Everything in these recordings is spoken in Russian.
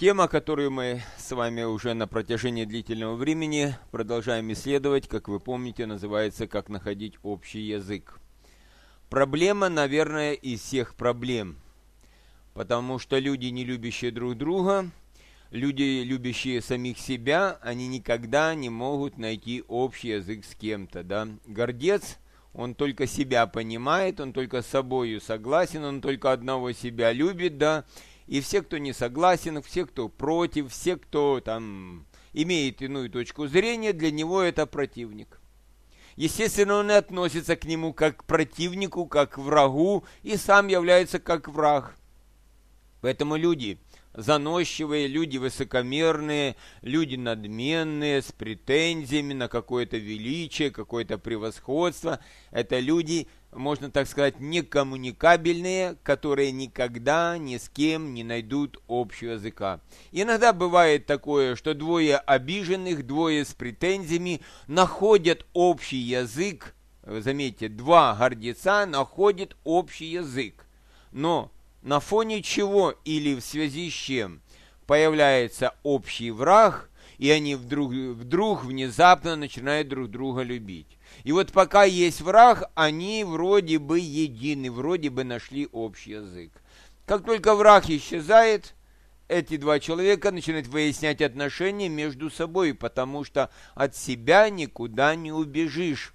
Тема, которую мы с вами уже на протяжении длительного времени продолжаем исследовать, как вы помните, называется «Как находить общий язык». Проблема, наверное, из всех проблем, потому что люди, не любящие друг друга, люди, любящие самих себя, они никогда не могут найти общий язык с кем-то, да. Гордец, он только себя понимает, он только с собою согласен, он только одного себя любит, да. И все, кто не согласен, все, кто против, все, кто там имеет иную точку зрения, для него это противник. Естественно, он и относится к нему как к противнику, как к врагу, и сам является как враг. Поэтому люди заносчивые, люди высокомерные, люди надменные, с претензиями на какое-то величие, какое-то превосходство, это люди, можно так сказать, некоммуникабельные, которые никогда ни с кем не найдут общего языка. Иногда бывает такое, что двое обиженных, двое с претензиями находят общий язык. Заметьте, два гордеца находят общий язык. Но на фоне чего или в связи с чем появляется общий враг, и они вдруг внезапно начинают друг друга любить. И вот пока есть враг, они вроде бы едины, вроде бы нашли общий язык. Как только враг исчезает, эти два человека начинают выяснять отношения между собой, потому что от себя никуда не убежишь.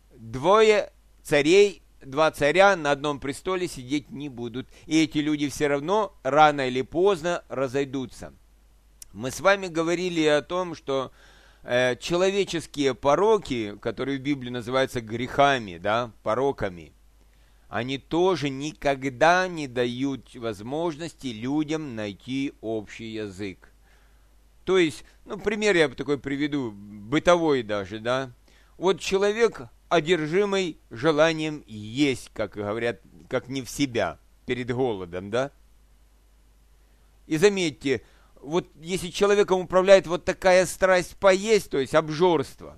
Два царя на одном престоле сидеть не будут. И эти люди все равно рано или поздно разойдутся. Мы с вами говорили о том, что человеческие пороки, которые в Библии называются грехами, да, пороками, они тоже никогда не дают возможности людям найти общий язык. То есть, пример я такой приведу, бытовой даже, да. Вот человек, одержимый желанием есть, как говорят, как не в себя, перед голодом, да. И заметьте, вот если человеком управляет вот такая страсть поесть, то есть обжорство,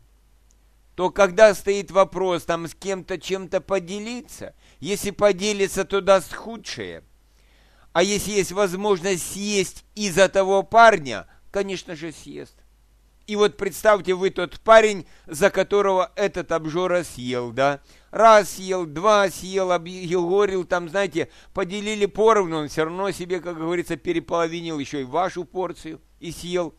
то когда стоит вопрос там с кем-то чем-то поделиться, если поделиться, то даст худшее. А если есть возможность съесть из-за того парня, конечно же съест. И вот представьте, вы тот парень, за которого этот обжора съел, да? Раз съел, два съел, объегорил, там, знаете, поделили поровну, он все равно себе, как говорится, переполовинил еще и вашу порцию и съел.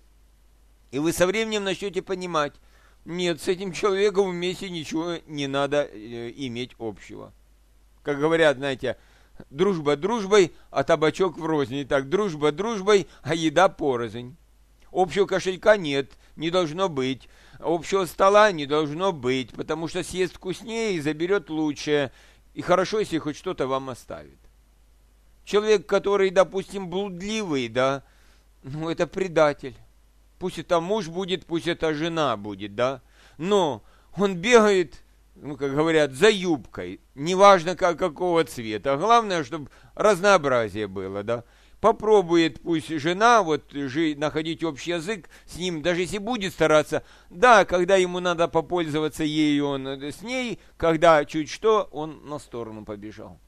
И вы со временем начнете понимать, нет, с этим человеком вместе ничего не надо иметь общего. Как говорят, знаете, дружба дружбой, а табачок врознь. Итак, дружба дружбой, а еда порознь. Общего кошелька нет, не должно быть. Общего стола не должно быть, потому что съест вкуснее и заберет лучшее. И хорошо, если хоть что-то вам оставит. Человек, который, допустим, блудливый, да, это предатель. Пусть это муж будет, пусть это жена будет, да. Но он бегает, как говорят, за юбкой. Неважно, какого цвета. Главное, чтобы разнообразие было, да. Попробует пусть жена находить общий язык с ним, даже если будет стараться. Да, когда ему надо попользоваться ею, он с ней, когда чуть что, он на сторону побежал.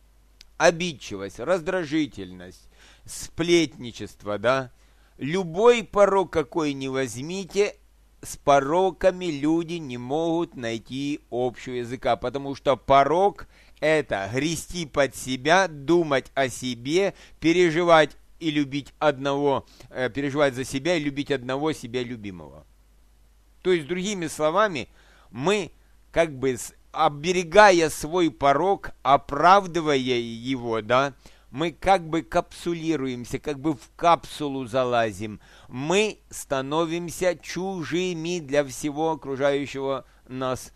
Обидчивость, раздражительность, сплетничество, да. Любой порок, какой ни возьмите, с пороками люди не могут найти общего языка, потому что порок – это грести под себя, думать о себе, переживать и любить одного, переживать за себя и любить одного себя любимого. То есть, другими словами, мы как бы оберегая свой порок, оправдывая его, да, мы как бы капсулируемся, как бы в капсулу залазим. Мы становимся чужими для всего окружающего нас,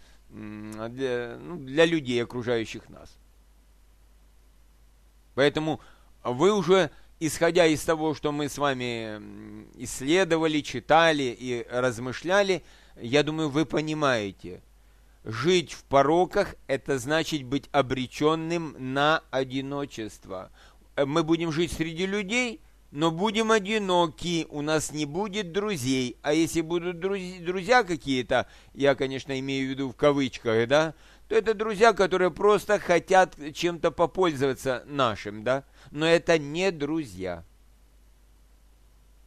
для людей, окружающих нас. Поэтому вы уже, исходя из того, что мы с вами исследовали, читали и размышляли, я думаю, вы понимаете, жить в пороках – это значит быть обреченным на одиночество. Мы будем жить среди людей, но будем одиноки, у нас не будет друзей. А если будут друзья какие-то, я, конечно, имею в виду в кавычках, да, то это друзья, которые просто хотят чем-то попользоваться нашим, да, но это не друзья.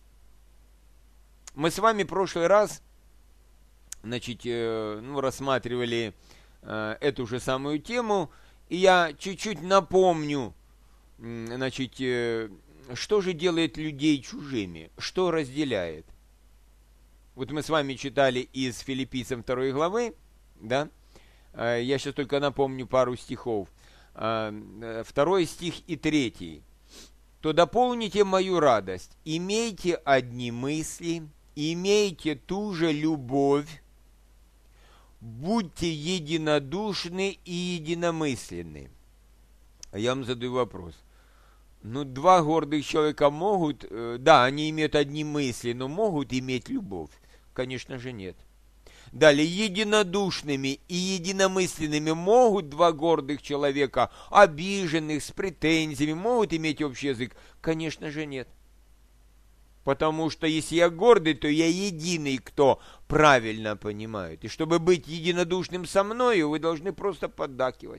Мы с вами в прошлый раз, значит, рассматривали эту же самую тему, и я чуть-чуть напомню, значит, что же делает людей чужими, что разделяет. Вот мы с вами читали из Филиппийцам 2 главы, да, я сейчас только напомню пару стихов, 2 стих и 3. «То дополните мою радость, имейте одни мысли, имейте ту же любовь, будьте единодушны и единомысленны». А я вам задаю вопрос. Два гордых человека могут, да, они имеют одни мысли, но могут иметь любовь? Конечно же нет. Далее, единодушными и единомысленными могут два гордых человека, обиженных, с претензиями, могут иметь общий язык? Конечно же нет. Потому что если я гордый, то я единый, кто правильно понимает. И чтобы быть единодушным со мною, вы должны просто поддакивать.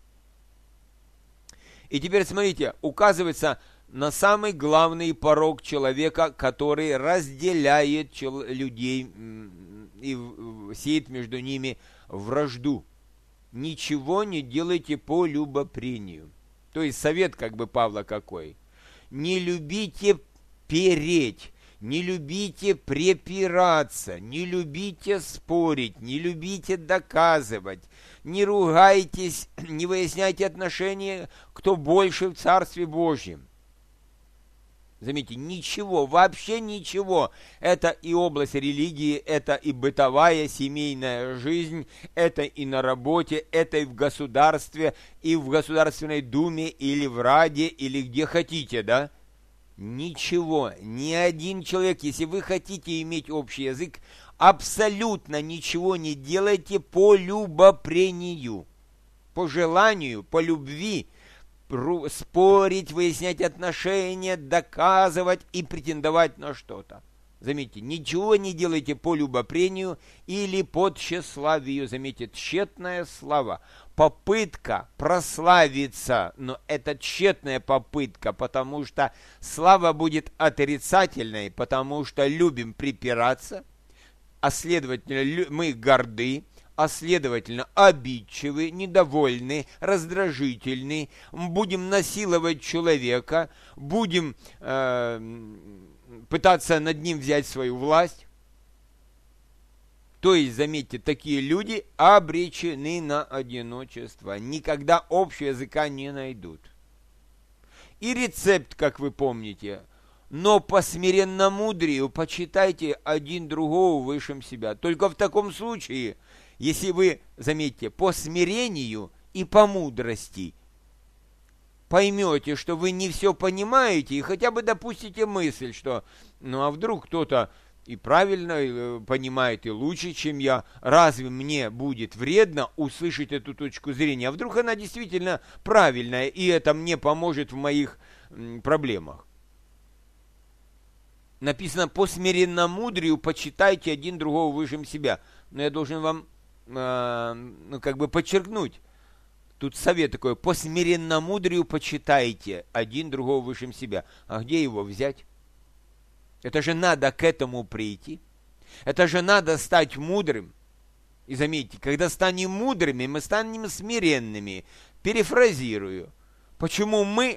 И теперь смотрите, указывается на самый главный порок человека, который разделяет людей и сеет между ними вражду. Ничего не делайте по любопрению. То есть совет Павла какой? Не любите переть, не любите препираться, не любите спорить, не любите доказывать, не ругайтесь, не выясняйте отношения, кто больше в Царстве Божьем. Заметьте, ничего, вообще ничего. Это и область религии, это и бытовая семейная жизнь, это и на работе, это и в государстве, и в Государственной Думе, или в Раде, или где хотите, да? Ничего, ни один человек, если вы хотите иметь общий язык, абсолютно ничего не делайте по любопрению, по желанию, по любви, спорить, выяснять отношения, доказывать и претендовать на что-то. Заметьте, ничего не делайте по любопрению или по тщеславию. Заметьте, тщетная слава. Попытка прославиться, но это тщетная попытка, потому что слава будет отрицательной, потому что любим припираться, а следовательно мы горды, а следовательно обидчивы, недовольны, раздражительны, будем насиловать человека, будем пытаться над ним взять свою власть. То есть, заметьте, такие люди обречены на одиночество, никогда общего языка не найдут. И рецепт, как вы помните, но по смиренномудрию почитайте один другого высшим себя. Только в таком случае, если вы, заметьте, по смирению и по мудрости поймете, что вы не все понимаете, и хотя бы допустите мысль, что, а вдруг кто-то и правильно понимает, и лучше, чем я, разве мне будет вредно услышать эту точку зрения? А вдруг она действительно правильная, и это мне поможет в моих проблемах? Написано, по смиренномудрию почитайте один другого выше себя. Но я должен вам подчеркнуть. Тут совет такой, по смиренномудрию почитайте один другого выше себя. А где его взять? Это же надо к этому прийти. Это же надо стать мудрым. И заметьте, когда станем мудрыми, мы станем смиренными. Перефразирую. Почему мы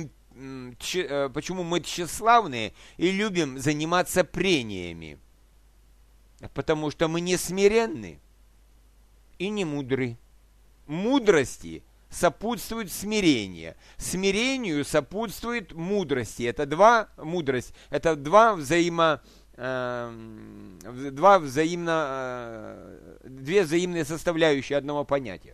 тщеславные и любим заниматься прениями? Потому что мы не смиренны и не мудры. Мудрости сопутствует смирение. Смирению сопутствует мудрости. Это две взаимные составляющие одного понятия.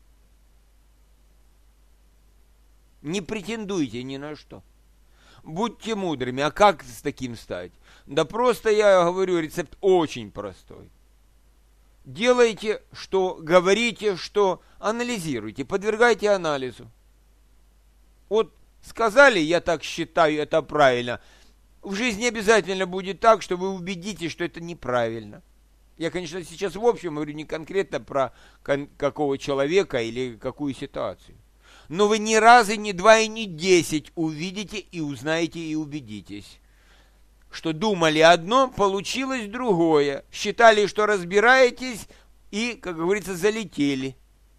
Не претендуйте ни на что. Будьте мудрыми. А как с таким стать? Да просто я говорю, рецепт очень простой. Делайте, что говорите, что анализируйте, подвергайте анализу. Вот сказали, я так считаю, это правильно. В жизни обязательно будет так, что вы убедитесь, что это неправильно. Я, конечно, сейчас в общем говорю не конкретно про какого человека или какую ситуацию. Но вы ни раза, ни два и ни 10 увидите и узнаете и убедитесь, что думали одно, получилось другое. Считали, что разбираетесь, и, как говорится, залетели.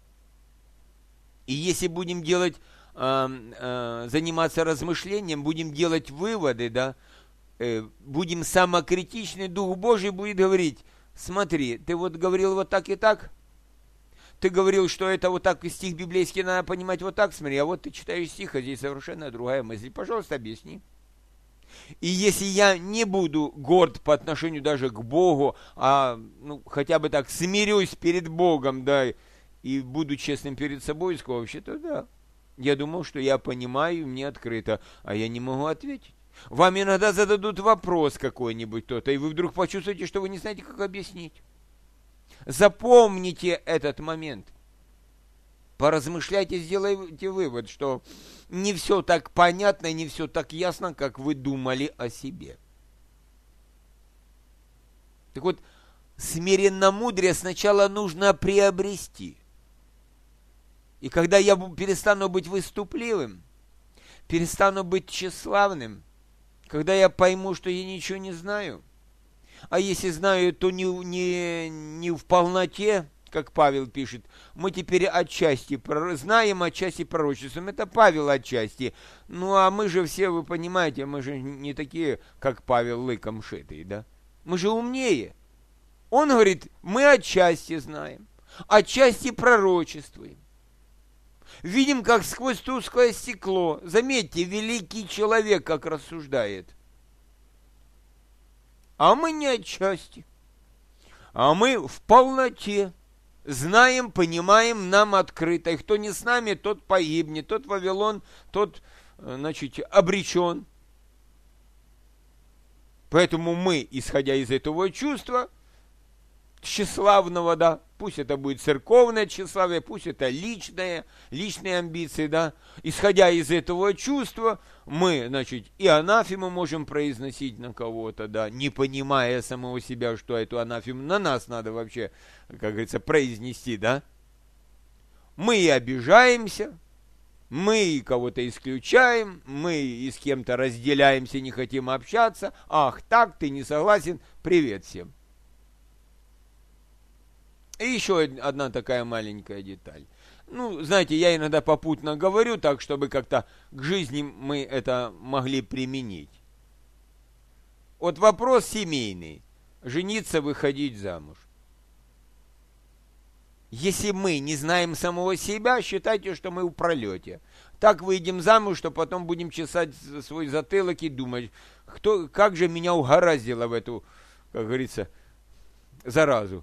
И если будем делать, заниматься размышлением, будем делать выводы, да, будем самокритичны, Дух Божий будет говорить: смотри, ты вот говорил вот так и так, ты говорил, что это вот так стих библейский надо понимать вот так, смотри, а вот ты читаешь стих, а здесь совершенно другая мысль. Пожалуйста, объясни. И если я не буду горд по отношению даже к Богу, а хотя бы так смирюсь перед Богом, да, и буду честным перед собой, вообще-то да. Я думал, что я понимаю, мне открыто, а я не могу ответить. Вам иногда зададут вопрос какой-нибудь кто-то, и вы вдруг почувствуете, что вы не знаете, как объяснить. Запомните этот момент. Поразмышляйте, сделайте вывод, что не все так понятно, не все так ясно, как вы думали о себе. Так вот, смиренномудрие сначала нужно приобрести. И когда я перестану быть выступливым, перестану быть тщеславным, когда я пойму, что я ничего не знаю, а если знаю, то не в полноте, как Павел пишет, мы теперь отчасти знаем, отчасти пророчествуем. Это Павел отчасти. Ну, а мы же все, вы понимаете, мы же не такие, как Павел, лыком шитые, да? Мы же умнее. Он говорит, мы отчасти знаем, отчасти пророчествуем. Видим, как сквозь тусклое стекло. Заметьте, великий человек как рассуждает. А мы не отчасти. А мы в полноте. Знаем, понимаем, нам открыто. И кто не с нами, тот погибнет. Тот Вавилон, тот, значит, обречен. Поэтому мы, исходя из этого чувства, тщеславного, да, пусть это будет церковное тщеславие, пусть это личные амбиции, да, исходя из этого чувства, мы, значит, и анафему можем произносить на кого-то, да, не понимая самого себя, что эту анафему на нас надо вообще, как говорится, произнести, да. Мы и обижаемся, мы и кого-то исключаем, мы и с кем-то разделяемся, не хотим общаться, ах, так, ты не согласен, привет всем. И еще одна такая маленькая деталь. Ну, знаете, я иногда попутно говорю так, чтобы как-то к жизни мы это могли применить. Вот вопрос семейный. Жениться, выходить замуж. Если мы не знаем самого себя, считайте, что мы в пролете. Так выйдем замуж, что потом будем чесать свой затылок и думать, как же меня угораздило в эту, как говорится, заразу.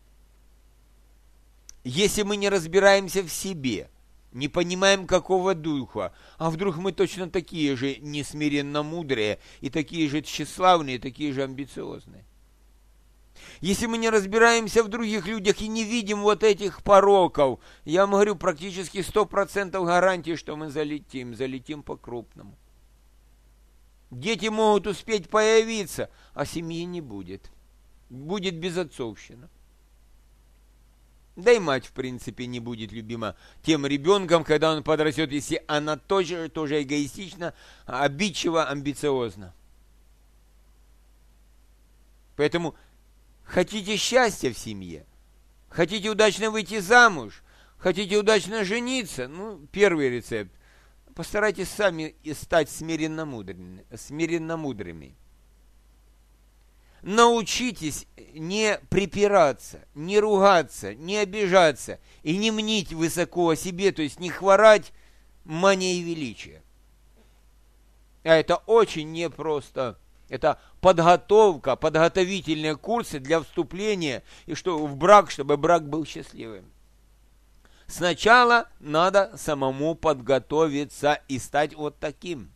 Если мы не разбираемся в себе, не понимаем, какого духа, а вдруг мы точно такие же несмиренно мудрые, и такие же тщеславные, и такие же амбициозные. Если мы не разбираемся в других людях и не видим вот этих пороков, я вам говорю, практически 100% гарантии, что мы залетим по-крупному. Дети могут успеть появиться, а семьи не будет. Будет безотцовщина. Да и мать, в принципе, не будет любима тем ребенком, когда он подрастет, если она тоже эгоистична, обидчива, амбициозна. Поэтому хотите счастья в семье, хотите удачно выйти замуж, хотите удачно жениться, первый рецепт. Постарайтесь сами стать смиренно мудрыми. Научитесь не припираться, не ругаться, не обижаться и не мнить высоко о себе, то есть не хворать манией величия. А это очень непросто. Это подготовительные курсы для вступления в брак, чтобы брак был счастливым. Сначала надо самому подготовиться и стать вот таким.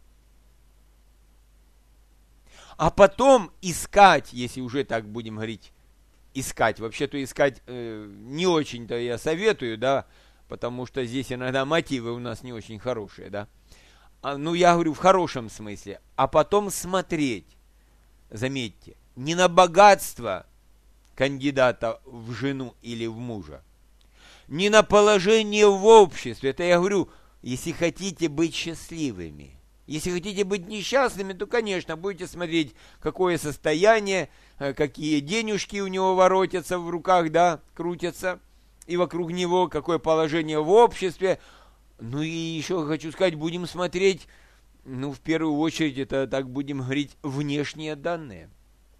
А потом искать, если уже так будем говорить, искать. Вообще-то искать не очень-то я советую, да, потому что здесь иногда мотивы у нас не очень хорошие, да. Я говорю в хорошем смысле. А потом смотреть, заметьте, не на богатство кандидата в жену или в мужа, не на положение в обществе. Это я говорю, если хотите быть счастливыми. Если хотите быть несчастными, то, конечно, будете смотреть, какое состояние, какие денежки у него воротятся в руках, да, крутятся, и вокруг него, какое положение в обществе. Ну и еще хочу сказать, будем смотреть, ну, в первую очередь, это, так будем говорить, внешние данные.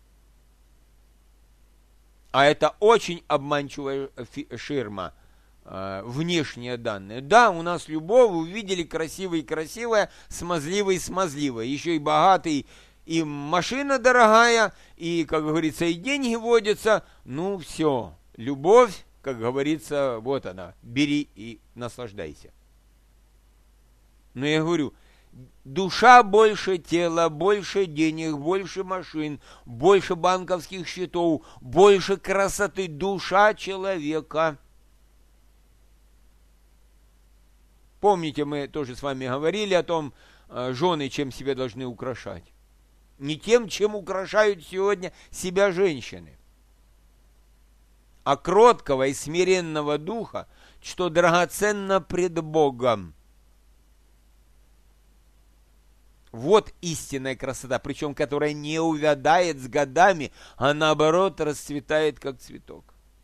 А это очень обманчивая ширма. Внешние данные. Да, у нас любовь, вы увидели красивый красивое, смазливый смазливое, еще и богатый, и машина дорогая, и, как говорится, и деньги водятся. Ну, все, любовь, как говорится, вот она, бери и наслаждайся. Но я говорю, душа больше тела, больше денег, больше машин, больше банковских счетов, больше красоты, душа человека. Помните, мы тоже с вами говорили о том, жены чем себя должны украшать. Не тем, чем украшают сегодня себя женщины, а кроткого и смиренного духа, что драгоценно пред Богом. Вот истинная красота, причем которая не увядает с годами, а наоборот расцветает, как цветок.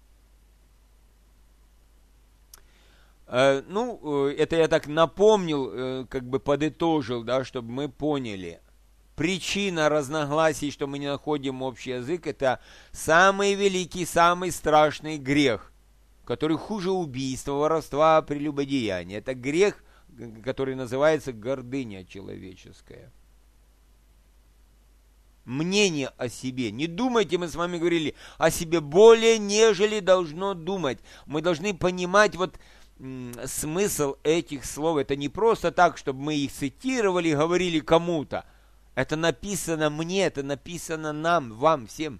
Ну, это я так напомнил, как бы подытожил, да, чтобы мы поняли. Причина разногласий, что мы не находим общий язык, это самый великий, самый страшный грех, который хуже убийства, воровства, прелюбодеяния. Это грех, который называется гордыня человеческая. Мнение о себе. Не думайте, мы с вами говорили, о себе более, нежели должно думать. Мы должны понимать вот смысл этих слов. Это не просто так, чтобы мы их цитировали, говорили кому-то. Это написано мне, это написано нам, вам, всем.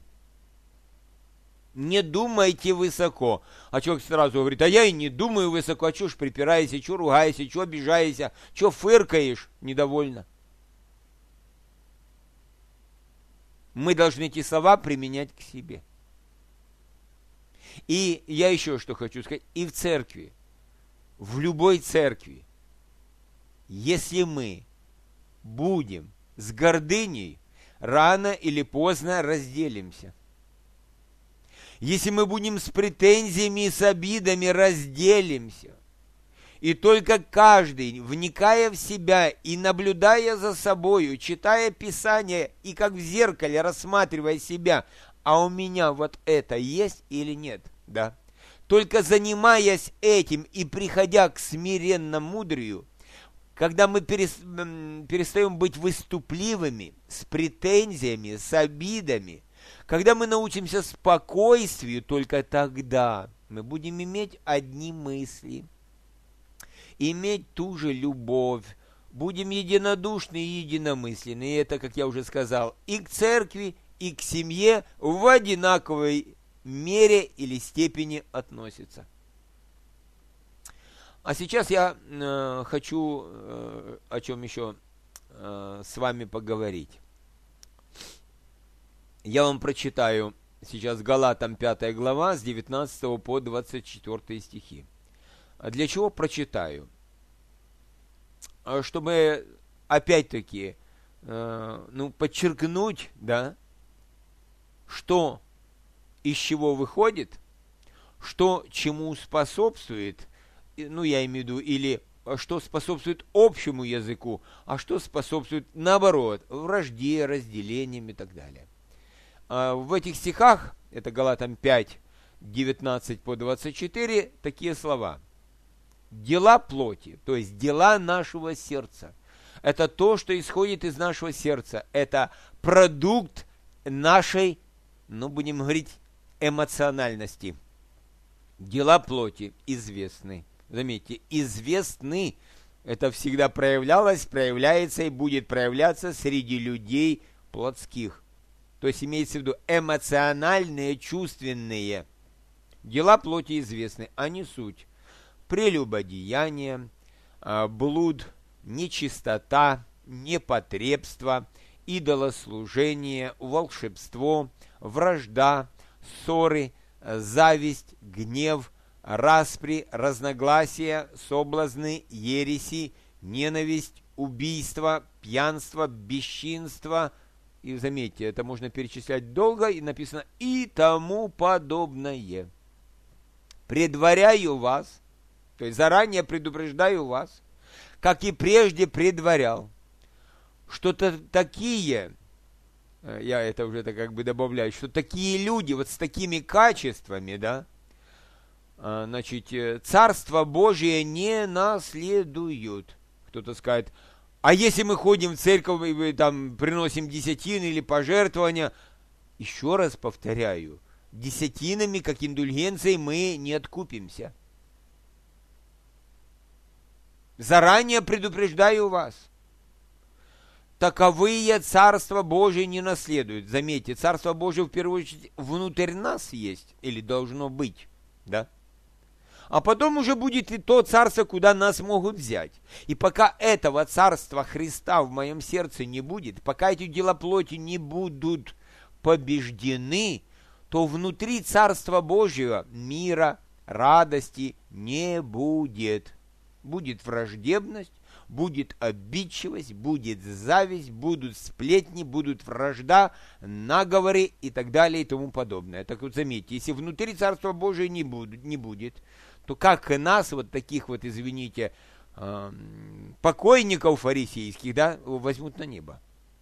Не думайте высоко. А человек сразу говорит, а я и не думаю высоко, а чё ж припираешься, чё ругаешься, чё обижаешься, чё фыркаешь недовольно. Мы должны эти слова применять к себе. И я еще что хочу сказать, и в церкви, в любой церкви, если мы будем с гордыней, рано или поздно разделимся. Если мы будем с претензиями и с обидами, разделимся. И только каждый, вникая в себя и наблюдая за собою, читая Писание и как в зеркале рассматривая себя, а у меня вот это есть или нет, да? Только занимаясь этим и приходя к смиренному мудрию, когда мы перестаем быть выступливыми, с претензиями, с обидами, когда мы научимся спокойствию, только тогда мы будем иметь одни мысли, иметь ту же любовь, будем единодушны и единомысленны. И это, как я уже сказал, и к церкви, и к семье в одинаковой мере или степени относится. А сейчас я хочу о чем еще с вами поговорить. Я вам прочитаю сейчас Галатам 5 глава с 19 по 24 стихи. Для чего прочитаю? Чтобы опять-таки подчеркнуть, да, что из чего выходит, что чему способствует, ну, я имею в виду, или что способствует общему языку, а что способствует, наоборот, вражде, разделениям и так далее. В этих стихах, это Галатам 5, 19 по 24, такие слова. Дела плоти, то есть дела нашего сердца, это то, что исходит из нашего сердца, это продукт нашей, будем говорить, эмоциональности. Дела плоти известны. Заметьте, известны. Это всегда проявлялось, проявляется и будет проявляться среди людей плотских. То есть имеется в виду эмоциональные, чувственные. Дела плоти известны, а не суть. Прелюбодеяние, блуд, нечистота, непотребство, идолослужение, волшебство, вражда, ссоры, зависть, гнев, распри, разногласия, соблазны, ереси, ненависть, убийство, пьянство, бесчинство. И заметьте, это можно перечислять долго, и написано «и тому подобное». Предваряю вас, то есть заранее предупреждаю вас, как и прежде предварял, что-то такие, я это уже как бы добавляю, что такие люди вот с такими качествами, да, значит, Царство Божие не наследуют. Кто-то скажет, а если мы ходим в церковь и там приносим десятины или пожертвования, еще раз повторяю, десятинами, как индульгенцией, мы не откупимся. Заранее предупреждаю вас. Таковые Царство Божие не наследуют. Заметьте, Царство Божие в первую очередь внутрь нас есть, или должно быть, да? А потом уже будет и то царство, куда нас могут взять. И пока этого царства Христа в моем сердце не будет, пока эти дела плоти не будут побеждены, то внутри Царства Божьего мира, радости не будет. Будет враждебность, будет обидчивость, будет зависть, будут сплетни, будут вражда, наговоры и так далее и тому подобное. Так вот заметьте, если внутри Царства Божия не будет, то как и нас, вот таких вот, извините, покойников фарисейских, да, возьмут на небо.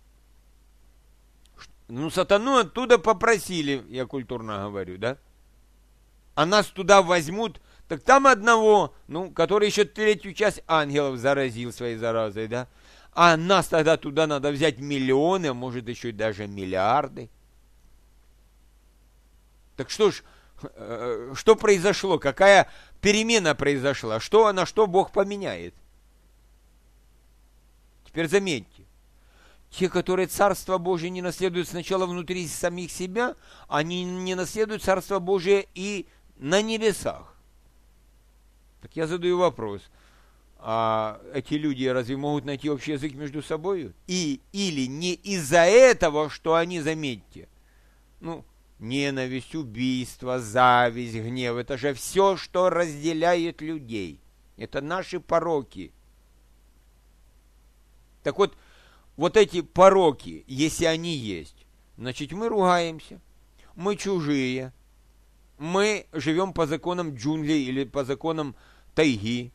Ну, сатану оттуда попросили, я культурно говорю, да, а нас туда возьмут, так там одного, ну, который еще третью часть ангелов заразил своей заразой, да, а нас тогда туда надо взять миллионы, а может еще и даже миллиарды. Так что ж, что произошло, какая перемена произошла, на что Бог поменяет? Теперь заметьте, те, которые Царство Божие не наследуют сначала внутри самих себя, они не наследуют Царство Божие и на небесах. Так я задаю вопрос, а эти люди разве могут найти общий язык между собой? Или не из-за этого, что они, заметьте, ну, ненависть, убийство, зависть, гнев, это же все, что разделяет людей. Это наши пороки. Так вот, вот эти пороки, если они есть, значит, мы ругаемся, мы чужие, мы живем по законам джунглей или по законам тайги.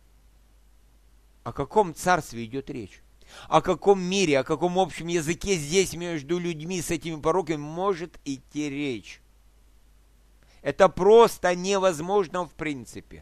О каком царстве идет речь? О каком мире, о каком общем языке здесь между людьми с этими пороками может идти речь? Это просто невозможно в принципе.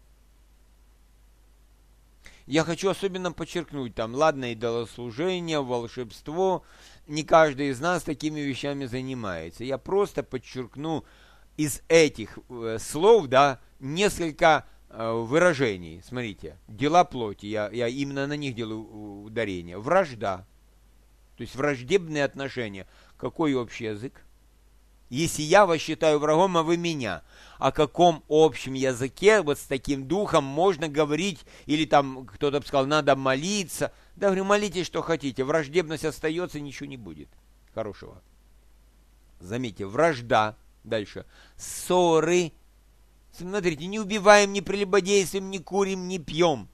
Я хочу особенно подчеркнуть, там, ладно, идолослужение, волшебство, не каждый из нас такими вещами занимается. Я просто подчеркну из этих слов, да, несколько выражений. Смотрите, дела плоти, я именно на них делаю ударение. Вражда, то есть враждебные отношения. Какой общий язык? Если я вас считаю врагом, а вы меня, о каком общем языке вот с таким духом можно говорить, или там кто-то бы сказал, надо молиться. Да, говорю, молитесь, что хотите, враждебность остается, ничего не будет хорошего. Заметьте, вражда, дальше, ссоры. Смотрите, не убиваем, не прелюбодействуем, не курим, не пьем.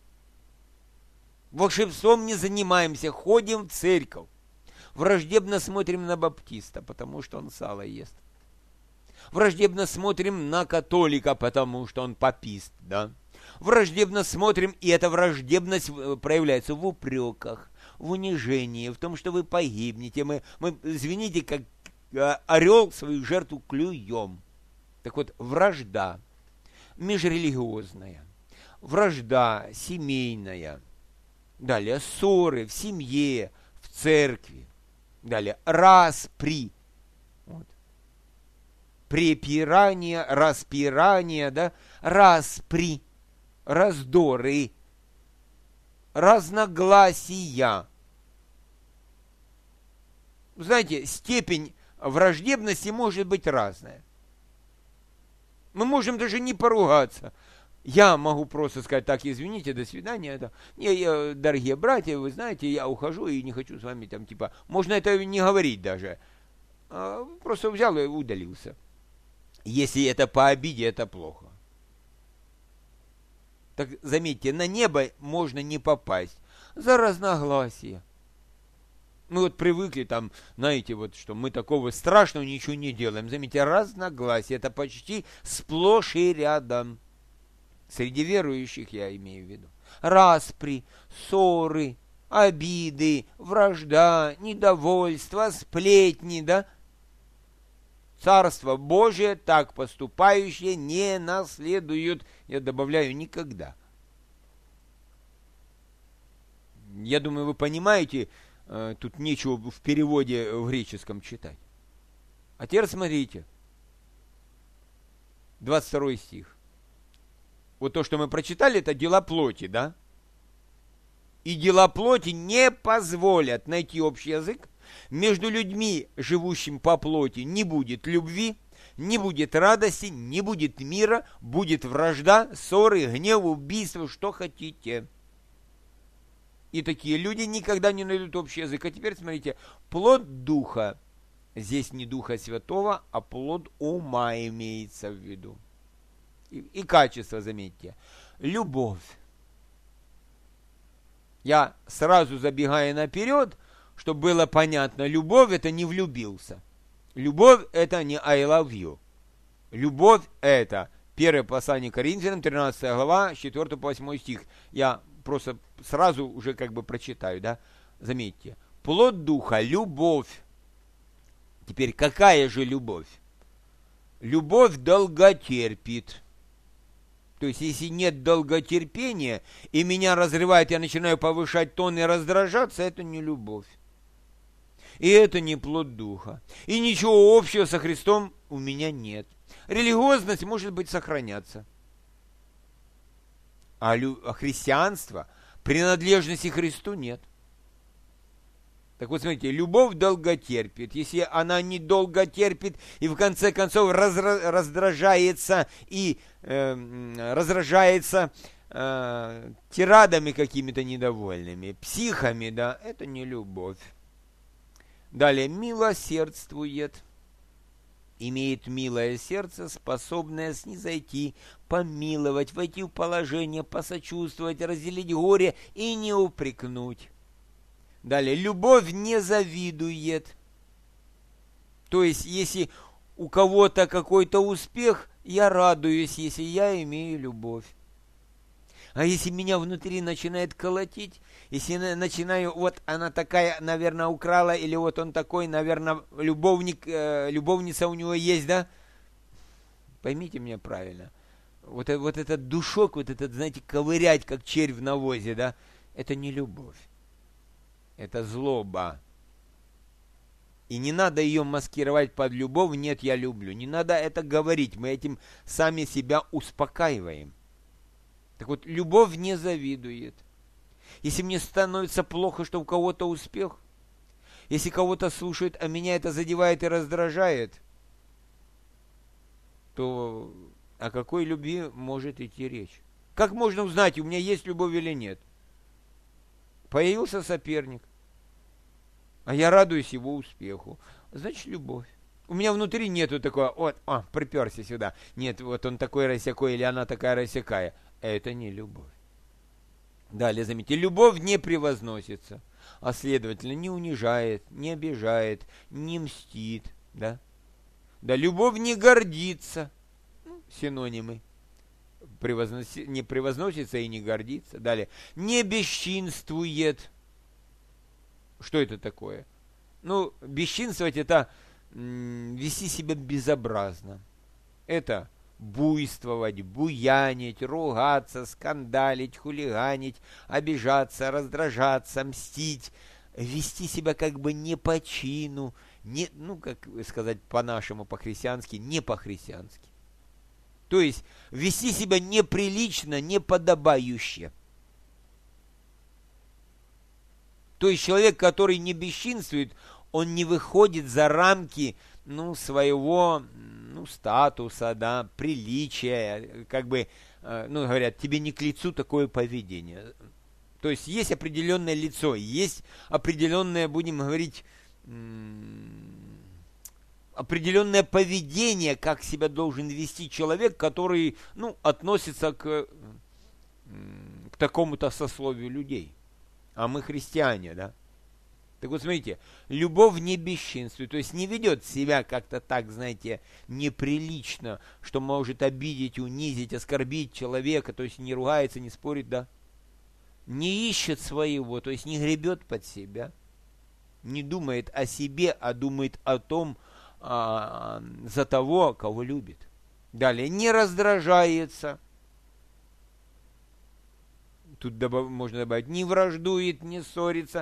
Волшебством не занимаемся, ходим в церковь. Враждебно смотрим на баптиста, потому что он сало ест. Враждебно смотрим на католика, потому что он папист, да. Враждебно смотрим, и эта враждебность проявляется в упреках, в унижении, в том, что вы погибнете. Мы извините, как орел свою жертву клюем. Так вот, вражда межрелигиозная, вражда семейная, далее ссоры в семье, в церкви, далее распри, вот. Препирание, распирание, да, распри, раздоры, разногласия. Знаете, степень враждебности может быть разная. Мы можем даже не поругаться. Я могу просто сказать, так, извините, до свидания. Да. Дорогие братья, вы знаете, я ухожу и не хочу с вами там, типа, можно это не говорить даже. Просто взял и удалился. Если это по обиде, это плохо. Так заметьте, на небо можно не попасть. За разногласия. Мы вот привыкли там, знаете, вот что мы такого страшного ничего не делаем. Заметьте, разногласия, это почти сплошь и рядом. Среди верующих я имею в виду. Распри, ссоры, обиды, вражда, недовольство, сплетни, да? Царство Божие так поступающие не наследуют, я добавляю, никогда. Я думаю, вы понимаете, тут нечего в переводе в греческом читать. А теперь смотрите, 22 стих. Вот то, что мы прочитали, это дела плоти, да? И дела плоти не позволят найти общий язык. Между людьми, живущим по плоти, не будет любви, не будет радости, не будет мира, будет вражда, ссоры, гнев, убийства, что хотите. И такие люди никогда не найдут общий язык. А теперь смотрите, плод духа. Здесь не Духа Святого, а плод ума имеется в виду. И качество, заметьте. Любовь. Я сразу забегая наперед, чтобы было понятно, любовь это не влюбился. Любовь это не I love you. Любовь это первое послание Коринфянам, 13 глава, 4 по 8 стих. Я просто сразу уже как бы прочитаю, да? Заметьте. Плод духа, любовь. Теперь какая же любовь? Любовь долготерпит. То есть, если нет долготерпения, и меня разрывает, я начинаю повышать тон и раздражаться, это не любовь. И это не плод духа. И ничего общего со Христом у меня нет. Религиозность может быть сохраняться. А христианство, принадлежности Христу нет. Так вот, смотрите, любовь долготерпит. Если она не долго терпит и в конце концов раздражается и раздражается тирадами какими-то недовольными, психами, да, это не любовь. Далее, милосердствует. Имеет милое сердце, способное снизойти, помиловать, войти в положение, посочувствовать, разделить горе и не упрекнуть. Далее, любовь не завидует. То есть, если у кого-то какой-то успех, я радуюсь, если я имею любовь. А если меня внутри начинает колотить, если начинаю, вот она такая, наверное, украла, или вот он такой, наверное, любовница у него есть, да? Поймите меня правильно. Вот этот душок, вот этот, знаете, ковырять, как червь в навозе, да? Это не любовь. Это злоба. И не надо ее маскировать под любовь, нет, я люблю. Не надо это говорить, мы этим сами себя успокаиваем. Так вот, любовь не завидует. Если мне становится плохо, что у кого-то успех, если кого-то слушают, а меня это задевает и раздражает, то о какой любви может идти речь? Как можно узнать, у меня есть любовь или нет? Появился соперник, а я радуюсь его успеху. Значит, любовь. У меня внутри нету такого, вот, приперся сюда. Нет, вот он такой рассякой, или она такая рассякая. Это не любовь. Далее, заметьте, любовь не превозносится, а следовательно не унижает, не обижает, не мстит. Да, любовь не гордится. Синонимы. Не превозносится и не гордится. Далее, не бесчинствует. Что это такое? Бесчинствовать это вести себя безобразно. Это буйствовать, буянить, ругаться, скандалить, хулиганить, обижаться, раздражаться, мстить, вести себя как бы не по чину, не, как сказать по-нашему, по-христиански, не по-христиански. То есть вести себя неприлично, неподобающе. То есть человек, который не бесчинствует, он не выходит за рамки своего статуса, да, приличия, как бы, говорят, тебе не к лицу такое поведение. То есть есть определенное лицо, есть определенное, будем говорить, определенное поведение, как себя должен вести человек, который, относится к такому-то сословию людей. а мы христиане, да? Так вот, смотрите, любовь не бесчинствует, то есть не ведет себя как-то так, знаете, неприлично, что может обидеть, унизить, оскорбить человека, то есть не ругается, не спорит, да? Не ищет своего, то есть не гребет под себя, не думает о себе, а думает о том, за того, кого любит. Далее, не раздражается. Тут можно добавить, не враждует, не ссорится,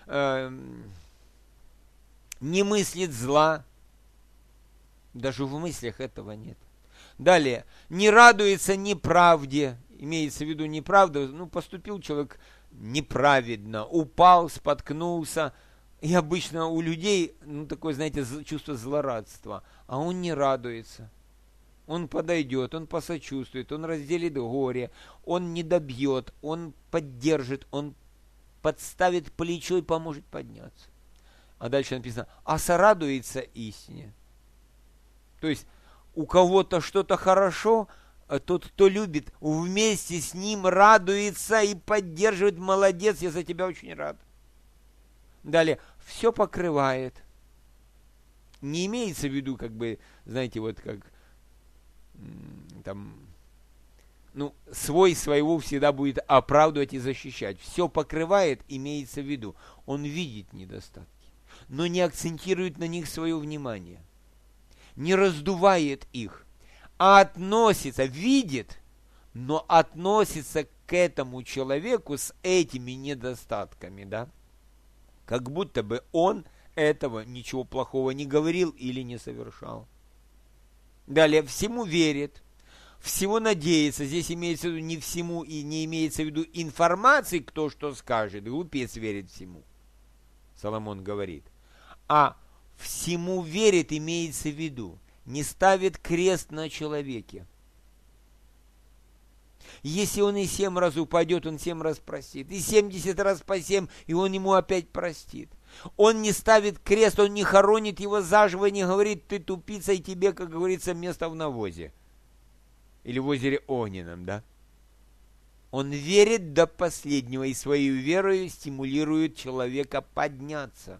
не мыслит зла. Даже в мыслях этого нет. Далее, не радуется неправде. Имеется в виду неправда. Поступил человек неправедно, упал, споткнулся. И обычно у людей, такое, знаете, чувство злорадства. А он не радуется. Он подойдет, он посочувствует, он разделит горе, он не добьет, он поддержит, он подставит плечо и поможет подняться. А дальше написано, а сорадуется истине. То есть у кого-то что-то хорошо, а тот, кто любит, вместе с ним радуется и поддерживает. Молодец, я за тебя очень рад. Далее, все покрывает. Не имеется в виду, знаете, вот как там, свой своего всегда будет оправдывать и защищать. Все покрывает, имеется в виду. Он видит недостатки, но не акцентирует на них свое внимание. Не раздувает их, а относится, видит, но относится к этому человеку с этими недостатками, да? Как будто бы он этого ничего плохого не говорил или не совершал. Далее, всему верит, всего надеется. Здесь имеется в виду не всему и не имеется в виду информации, кто что скажет. Глупец верит всему, Соломон говорит. А всему верит, имеется в виду, не ставит крест на человеке. Если он и 7 раз упадет, он 7 раз простит. И 70 раз по 7, и он ему опять простит. Он не ставит крест, он не хоронит его заживо, не говорит, ты тупица, и тебе, как говорится, место в навозе. Или в озере Огненном, да? Он верит до последнего и своей верою стимулирует человека подняться.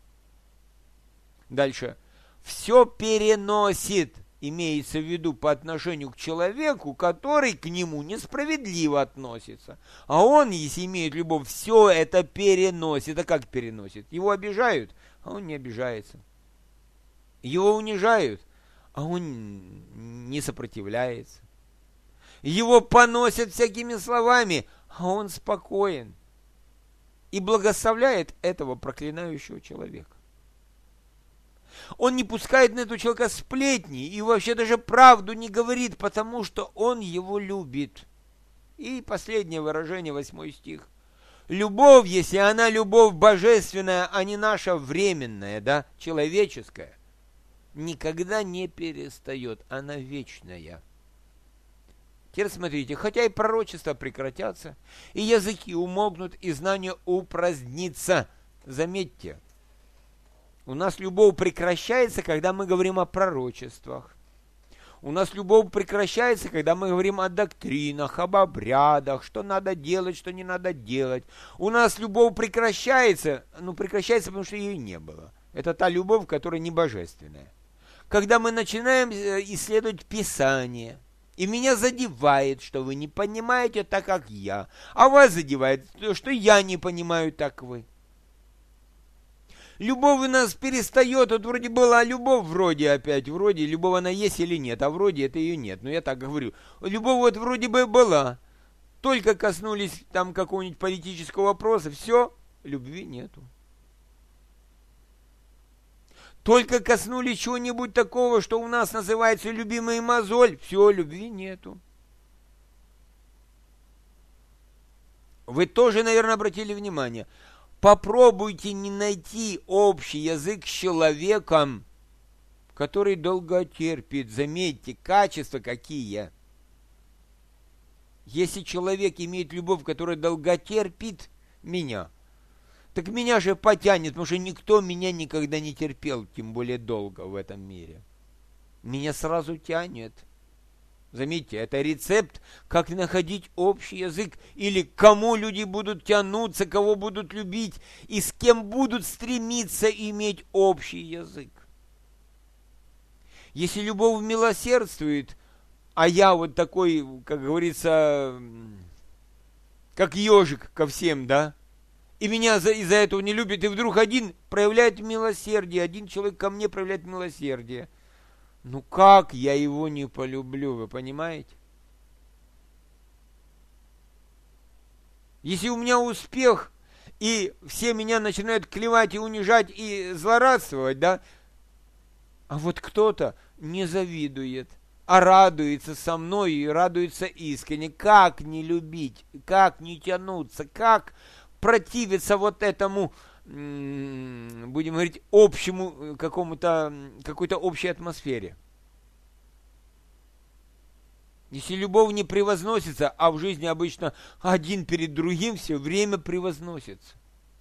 Дальше. Все переносит, имеется в виду по отношению к человеку, который к нему несправедливо относится. А он, если имеет любовь, все это переносит. А как переносит? Его обижают, а он не обижается. Его унижают, а он не сопротивляется. Его поносят всякими словами, а он спокоен и благословляет этого проклинающего человека. Он не пускает на этого человека сплетни и вообще даже правду не говорит, потому что он его любит. И последнее выражение, 8 стих. Любовь, если она любовь божественная, а не наша временная, да, человеческая, никогда не перестает, она вечная. Теперь смотрите, хотя и пророчества прекратятся, и языки умолкнут, и знание упразднится. Заметьте, у нас любовь прекращается, когда мы говорим о пророчествах. У нас любовь прекращается, когда мы говорим о доктринах, об обрядах, что надо делать, что не надо делать. У нас любовь прекращается, прекращается, потому что ее не было. Это та любовь, которая не божественная. Когда мы начинаем исследовать Писание, и меня задевает, что вы не понимаете так, как я, а вас задевает, что я не понимаю так, как вы. Любовь у нас перестает, вот вроде была любовь, вроде любовь она есть или нет, а вроде это ее нет, я так говорю. Любовь вот вроде бы была, только коснулись там какого-нибудь политического вопроса, все, любви нету. Только коснулись чего-нибудь такого, что у нас называется любимый мозоль, все, любви нету. Вы тоже, наверное, обратили внимание. Попробуйте не найти общий язык с человеком, который долго терпит. Заметьте, качества какие. Если человек имеет любовь, которая долго терпит меня, так меня же потянет, потому что никто меня никогда не терпел, тем более долго в этом мире. Меня сразу тянет. Заметьте, это рецепт, как находить общий язык, или к кому люди будут тянуться, кого будут любить, и с кем будут стремиться иметь общий язык. Если любовь милосердствует, а я вот такой, как говорится, как ежик ко всем, да, и меня из-за этого не любит, и вдруг один проявляет милосердие, один человек ко мне проявляет милосердие. Ну как я его не полюблю, вы понимаете? Если у меня успех, и все меня начинают клевать и унижать, и злорадствовать, да, а вот кто-то не завидует, а радуется со мной и радуется искренне. Как не любить, как не тянуться, как противиться вот этому, будем говорить, общему какой-то общей атмосфере. Если любовь не превозносится, а в жизни обычно один перед другим все время превозносится.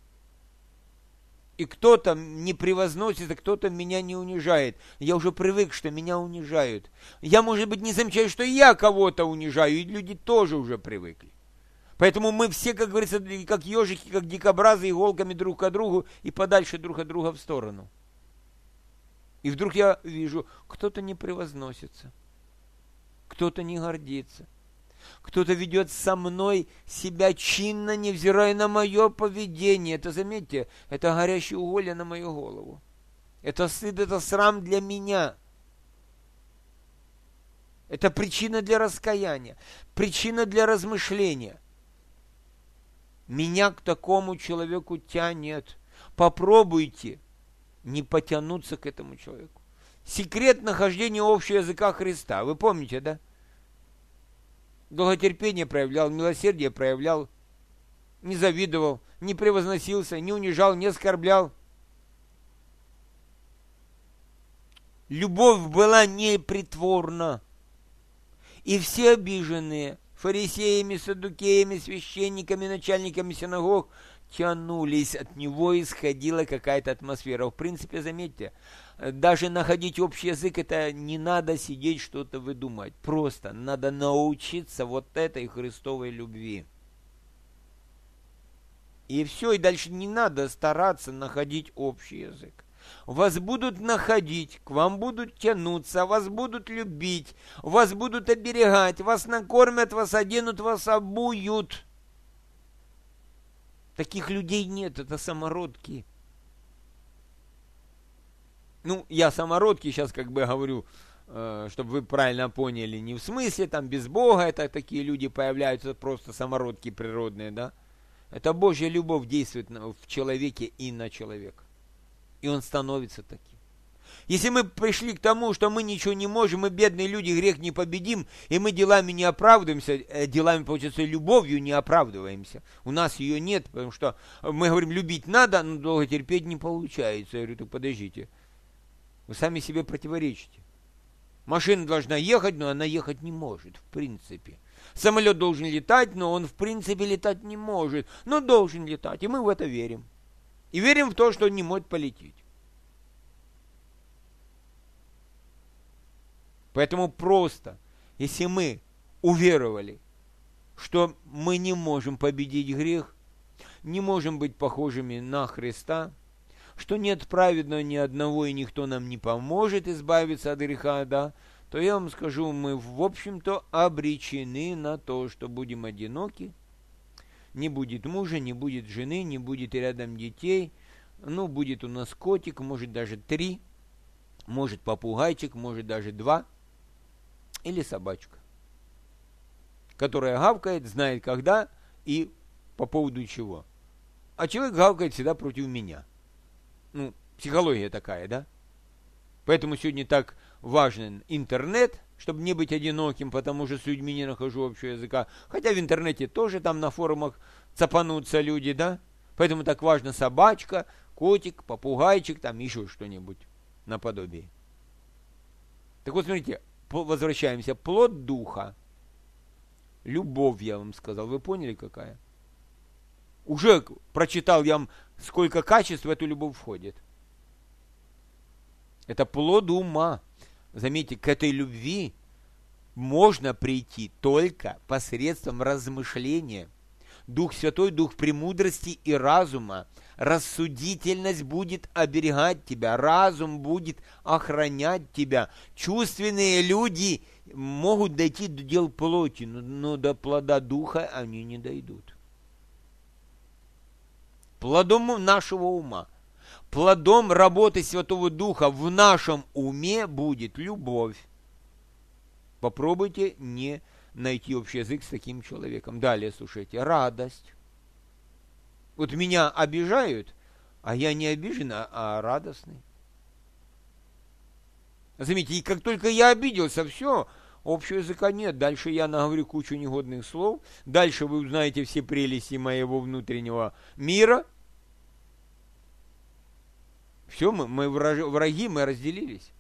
И кто-то не превозносится, кто-то меня не унижает. Я уже привык, что меня унижают. Я, может быть, не замечаю, что я кого-то унижаю, и люди тоже уже привыкли. Поэтому мы все, как говорится, как ежики, как дикобразы, иголками друг к другу и подальше друг от друга в сторону. И вдруг я вижу, кто-то не превозносится, кто-то не гордится, кто-то ведет со мной себя чинно, невзирая на мое поведение. Это, заметьте, это горящее уголье на мою голову. Это стыд, это срам для меня. Это причина для раскаяния, причина для размышления. Меня к такому человеку тянет. Попробуйте не потянуться к этому человеку. Секрет нахождения общего языка Христа. Вы помните, да? Долготерпение проявлял, милосердие проявлял, не завидовал, не превозносился, не унижал, не оскорблял. Любовь была непритворна. И все обиженные фарисеями, саддукеями, священниками, начальниками синагог тянулись, от него исходила какая-то атмосфера. В принципе, заметьте, даже находить общий язык, это не надо сидеть что-то выдумать. Просто надо научиться вот этой Христовой любви. И все, и дальше не надо стараться находить общий язык. Вас будут находить, к вам будут тянуться, вас будут любить, вас будут оберегать, вас накормят, вас оденут, вас обуют. Таких людей нет, это самородки. Ну, я самородки сейчас как бы говорю, чтобы вы правильно поняли, не в смысле там без Бога, это такие люди появляются, просто самородки природные, да. Это Божья любовь действует в человеке и на человека. И он становится таким. Если мы пришли к тому, что мы ничего не можем, мы бедные люди, грех не победим, и мы делами не оправдываемся, делами, получается, любовью не оправдываемся. У нас ее нет, потому что мы говорим, любить надо, но долго терпеть не получается. Я говорю, так подождите, вы сами себе противоречите. Машина должна ехать, но она ехать не может, в принципе. Самолет должен летать, но он, в принципе, летать не может, но должен летать, и мы в это верим. И верим в то, что он не может полететь. Поэтому просто, если мы уверовали, что мы не можем победить грех, не можем быть похожими на Христа, что нет праведного ни одного, и никто нам не поможет избавиться от греха, да, то я вам скажу, мы, в общем-то, обречены на то, что будем одиноки, не будет мужа, не будет жены, не будет рядом детей, ну, будет у нас котик, может даже 3, может попугайчик, может даже 2, или собачка, которая гавкает, знает когда и по поводу чего. А человек гавкает всегда против меня. Ну, психология такая, да? Поэтому сегодня так важен интернет, чтобы не быть одиноким, потому что с людьми не нахожу общего языка. Хотя в интернете тоже там на форумах цапанутся люди, да? Поэтому так важно собачка, котик, попугайчик, там еще что-нибудь наподобие. Так вот, смотрите, возвращаемся. Плод духа. Любовь, я вам сказал. Вы поняли, какая? Уже прочитал я вам, сколько качеств в эту любовь входит. Это плод ума. Заметьте, к этой любви можно прийти только посредством размышления. Дух Святой, Дух премудрости и разума. Рассудительность будет оберегать тебя, разум будет охранять тебя. Чувственные люди могут дойти до дел плоти, но до плода Духа они не дойдут. Плодом нашего ума, плодом работы Святого Духа в нашем уме будет любовь. Попробуйте не найти общий язык с таким человеком. Далее, слушайте, радость. Вот меня обижают, а я не обижен, а радостный. Заметьте, и как только я обиделся, все, общего языка нет. Дальше я наговорю кучу негодных слов. Дальше вы узнаете все прелести моего внутреннего мира. Все, мы враги, мы разделились.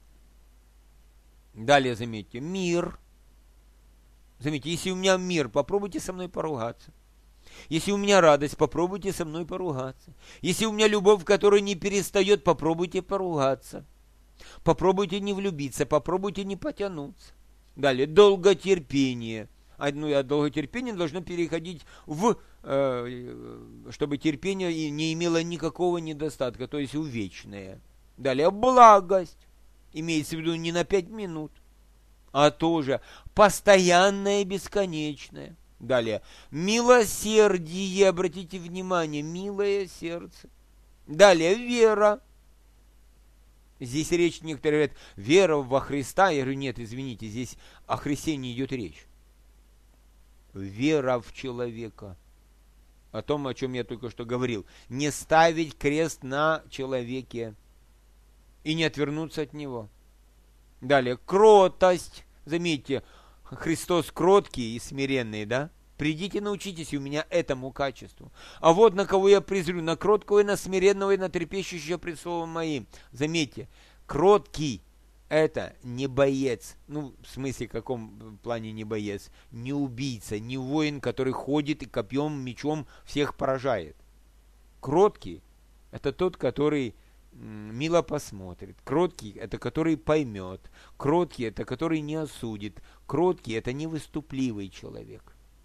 Далее, заметьте, мир. Заметьте, если у меня мир, попробуйте со мной поругаться. Если у меня радость, попробуйте со мной поругаться. Если у меня любовь, которая не перестает, попробуйте поругаться. Попробуйте не влюбиться, попробуйте не потянуться. Далее, долготерпение. А долготерпение должно переходить в, чтобы терпение не имело никакого недостатка, то есть увечное. Далее, благость. Имеется в виду не на 5 минут, а тоже постоянное и бесконечное. Далее, милосердие, обратите внимание, милое сердце. Далее, вера. Здесь речь, некоторые говорят, вера во Христа. Я говорю, нет, извините, здесь о Христе не идет речь. Вера в человека. О том, о чем я только что говорил. Не ставить крест на человеке и не отвернуться от него. Далее, кротость. Заметьте, Христос кроткий и смиренный, да? Придите, научитесь у меня этому качеству. А вот на кого я презрю, на кроткого и на смиренного и на трепещущего пред словом моим. Заметьте, кроткий – это не боец. Ну, в смысле, в каком плане не боец? Не убийца, не воин, который ходит и копьем, мечом всех поражает. Кроткий – это тот, который мило посмотрит. Кроткий – это который поймет. Кроткий – это который не осудит. Кроткий – это не выступливый человек.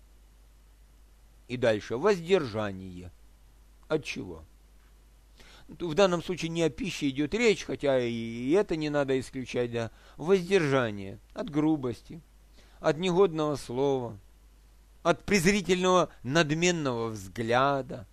И дальше. Воздержание. От чего? В данном случае не о пище идет речь, хотя и это не надо исключать, да. Воздержание. От грубости, от негодного слова, от презрительного надменного взгляда.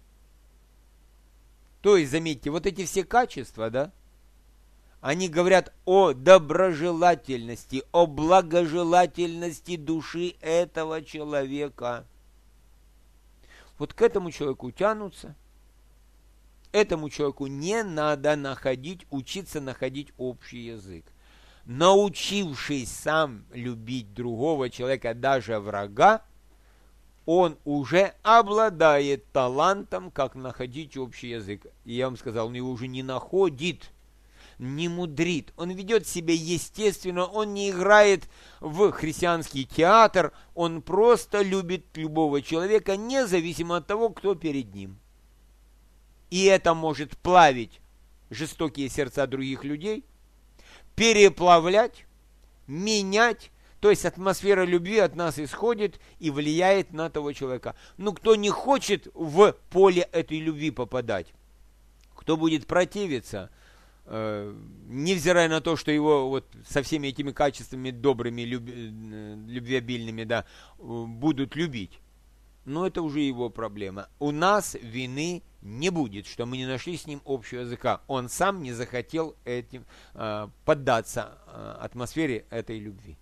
То есть, заметьте, вот эти все качества, да, они говорят о доброжелательности, о благожелательности души этого человека. Вот к этому человеку тянутся. Этому человеку не надо учиться находить общий язык. Научившись сам любить другого человека, даже врага, он уже обладает талантом, как находить общий язык. И я вам сказал, он его уже не находит, не мудрит. Он ведет себя естественно, он не играет в христианский театр, он просто любит любого человека, независимо от того, кто перед ним. И это может плавить жестокие сердца других людей, переплавлять, менять. То есть атмосфера любви от нас исходит и влияет на того человека. Ну, кто не хочет в поле этой любви попадать, кто будет противиться, невзирая на то, что его вот со всеми этими качествами добрыми, любвеобильными, да, будут любить, но это уже его проблема. У нас вины не будет, что мы не нашли с ним общего языка. Он сам не захотел этим поддаться атмосфере этой любви.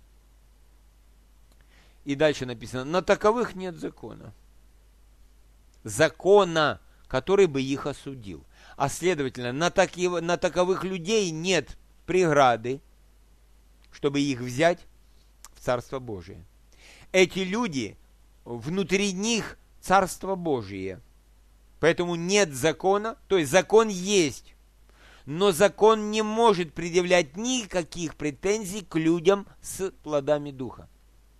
И дальше написано, на таковых нет закона. Закона, который бы их осудил. А следовательно, на таковых людей нет преграды, чтобы их взять в Царство Божие. Эти люди, внутри них Царство Божие. Поэтому нет закона, то есть закон есть, но закон не может предъявлять никаких претензий к людям с плодами Духа.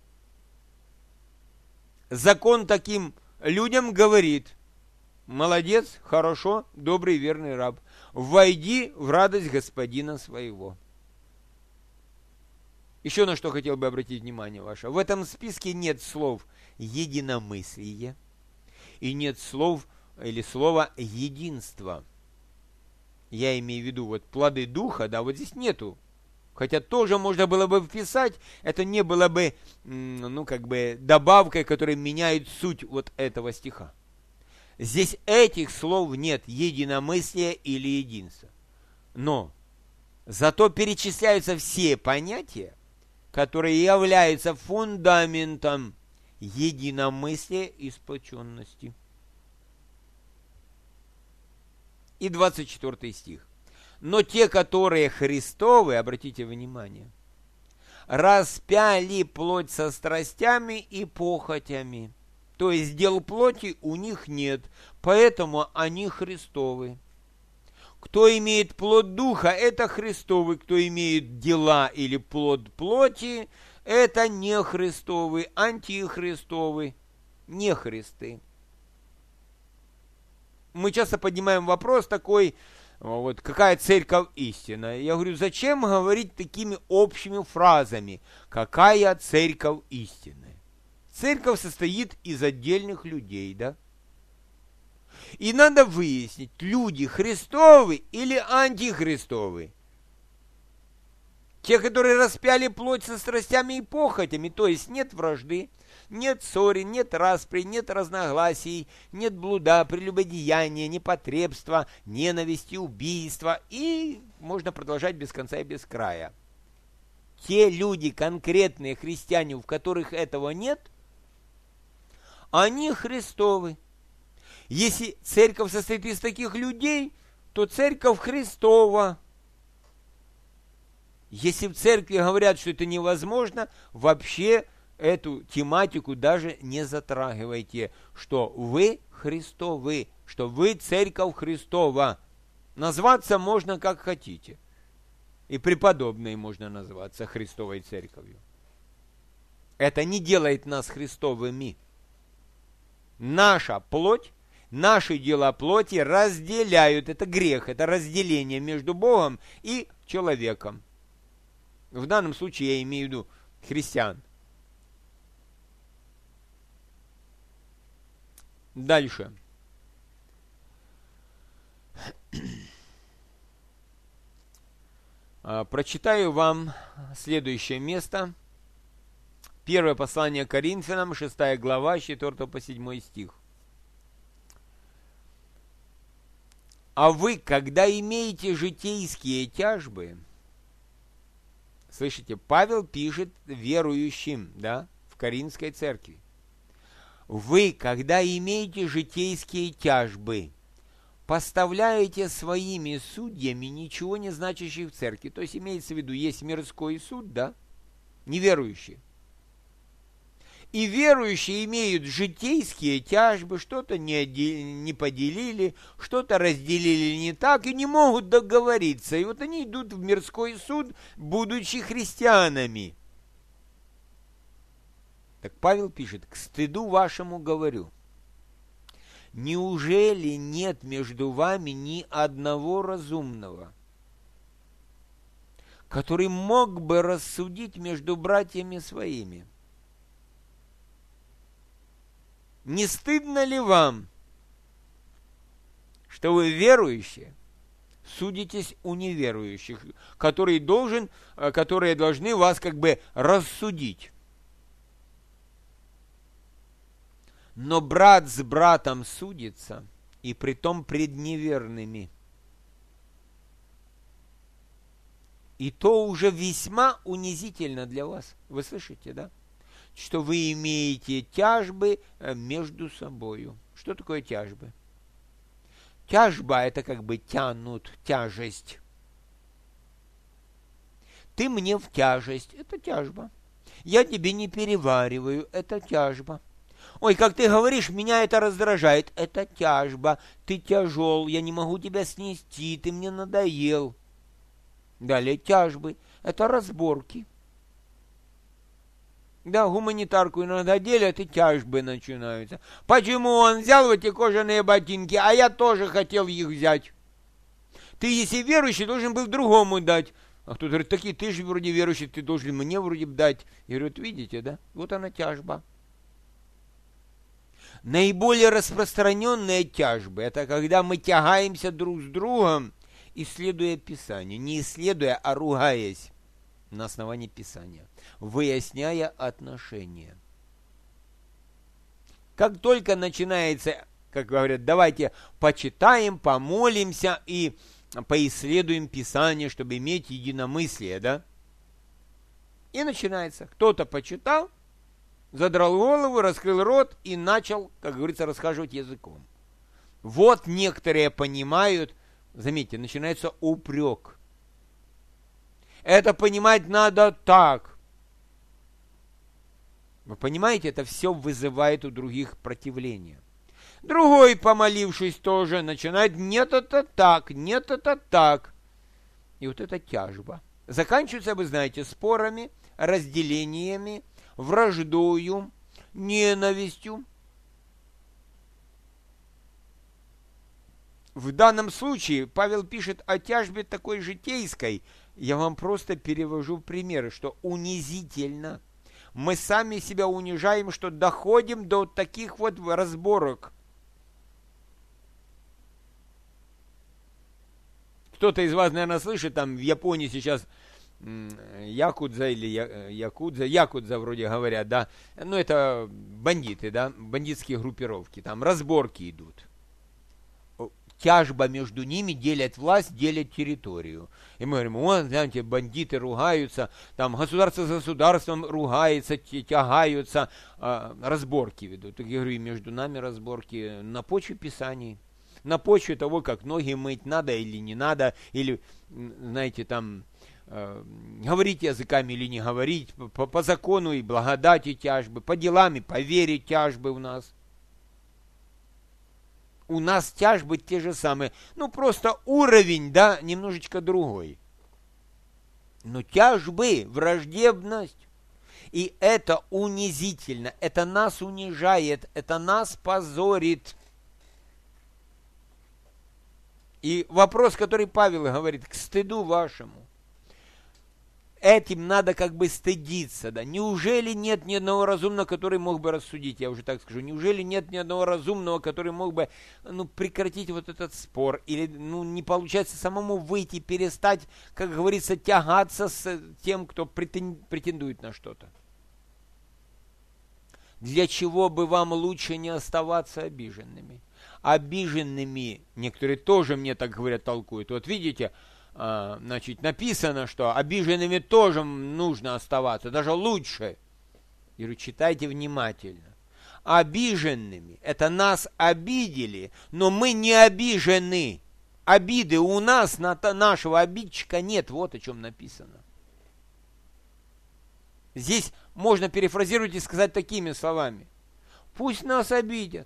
Закон таким людям говорит: молодец, хорошо, добрый, верный раб, войди в радость господина своего. Еще на что хотел бы обратить внимание ваше. В этом списке нет слов «единомыслие» и нет слов или слова «единство». Я имею в виду вот плоды духа, да, вот здесь нету. Хотя тоже можно было бы вписать, это не было бы, ну, как бы добавкой, которая меняет суть вот этого стиха. Здесь этих слов нет, единомыслия или единства. Но зато перечисляются все понятия, которые являются фундаментом единомыслия и сплоченности. И 24 стих. Но те, которые Христовы, обратите внимание, распяли плоть со страстями и похотями. То есть дел плоти у них нет, поэтому они Христовы. Кто имеет плод духа, это Христовы. Кто имеет дела или плод плоти, это не Христовы, антихристовы, не Христы. Мы часто поднимаем вопрос такой, вот, какая церковь истинная? Я говорю, зачем говорить такими общими фразами? Какая церковь истинная? Церковь состоит из отдельных людей, да? И надо выяснить, люди Христовы или антихристовы. Те, которые распяли плоть со страстями и похотями, то есть нет вражды, нет ссоры, нет распри, нет разногласий, нет блуда, прелюбодеяния, непотребства, ненависти, убийства. И можно продолжать без конца и без края. Те люди, конкретные христиане, в которых этого нет, они Христовы. Если церковь состоит из таких людей, то церковь Христова. Если в церкви говорят, что это невозможно, вообще эту тематику даже не затрагивайте, что вы Христовы, что вы церковь Христова. Назваться можно как хотите. И преподобной можно назваться Христовой церковью. Это не делает нас Христовыми. Наша плоть, наши дела плоти разделяют. Это грех, это разделение между Богом и человеком. В данном случае я имею в виду христиан. Дальше. Прочитаю вам следующее место. Первое послание Коринфянам, 6 глава, 4 по 7 стих. А вы, когда имеете житейские тяжбы, слышите, Павел пишет верующим, да, в Коринфской церкви. Вы, когда имеете житейские тяжбы, поставляете своими судьями ничего не значащих в церкви. То есть имеется в виду, есть мирской суд, да, неверующие. И верующие имеют житейские тяжбы, что-то не поделили, что-то разделили не так и не могут договориться. И вот они идут в мирской суд, будучи христианами. Так Павел пишет, к стыду вашему говорю, неужели нет между вами ни одного разумного, который мог бы рассудить между братьями своими? Не стыдно ли вам, что вы верующие, судитесь у неверующих, которые должны вас как бы рассудить? Но брат с братом судится, и притом пред неверными. И то уже весьма унизительно для вас. Вы слышите, да? Что вы имеете тяжбы между собою. Что такое тяжбы? Тяжба – это как бы тянут, тяжесть. Ты мне в тяжесть – это тяжба. Я тебе не перевариваю – это тяжба. Ой, как ты говоришь, меня это раздражает. Это тяжба. Ты тяжел, я не могу тебя снести, ты мне надоел. Далее тяжбы. Это разборки. Да, гуманитарку иногда делят, и тяжбы начинаются. Почему он взял в эти кожаные ботинки, а я тоже хотел их взять? Ты, если верующий, должен был другому дать. А кто-то говорит, такие, ты же вроде верующий, ты должен мне вроде дать. Я говорю, вот видите, да? Вот она тяжба. Наиболее распространенные тяжбы – это когда мы тягаемся друг с другом, исследуя Писание. Не исследуя, а ругаясь на основании Писания, выясняя отношения. Как только начинается, как говорят, давайте почитаем, помолимся и поисследуем Писание, чтобы иметь единомыслие, да? И начинается. Кто-то почитал, задрал голову, раскрыл рот и начал, как говорится, расхаживать языком. Вот некоторые понимают, заметьте, начинается упрек. Это понимать надо так. Вы понимаете, это все вызывает у других противление. Другой, помолившись тоже, начинает, нет, это так, нет, это так. И вот это тяжба. Заканчивается, вы знаете, спорами, разделениями, враждою, ненавистью. В данном случае Павел пишет о тяжбе такой житейской. Я вам просто перевожу примеры, что унизительно. Мы сами себя унижаем, что доходим до таких вот разборок. Кто-то из вас, наверное, слышит, там в Японии сейчас якудза или якудза вроде говорят, да, ну это бандиты, да, бандитские группировки, там разборки идут. Тяжба между ними, делят власть, делят территорию. И мы говорим, вот, знаете, бандиты ругаются, там государство с государством ругается, тягаются, разборки ведут. Я говорю, и между нами разборки на почве Писаний, на почве того, как ноги мыть, надо или не надо, или, знаете, там, говорить языками или не говорить, по закону и благодати тяжбы, по делам и по вере тяжбы у нас. У нас тяжбы те же самые. Ну, просто уровень, да, немножечко другой. Но тяжбы, враждебность. И это унизительно. Это нас унижает. Это нас позорит. И вопрос, который Павел говорит, к стыду вашему. Этим надо как бы стыдиться, да. Неужели нет ни одного разумного, который мог бы рассудить, я уже так скажу, неужели нет ни одного разумного, который мог бы, прекратить вот этот спор, или, не получается самому выйти, перестать, как говорится, тягаться с тем, кто претендует на что-то. Для чего бы вам лучше не оставаться обиженными? Обиженными, некоторые тоже мне так говорят, толкуют, вот видите, значит, написано, что обиженными тоже нужно оставаться, даже лучше. Я говорю, читайте внимательно. Обиженными, это нас обидели, но мы не обижены. Обиды у нас, нашего обидчика нет, вот о чем написано. Здесь можно перефразировать и сказать такими словами. Пусть нас обидят,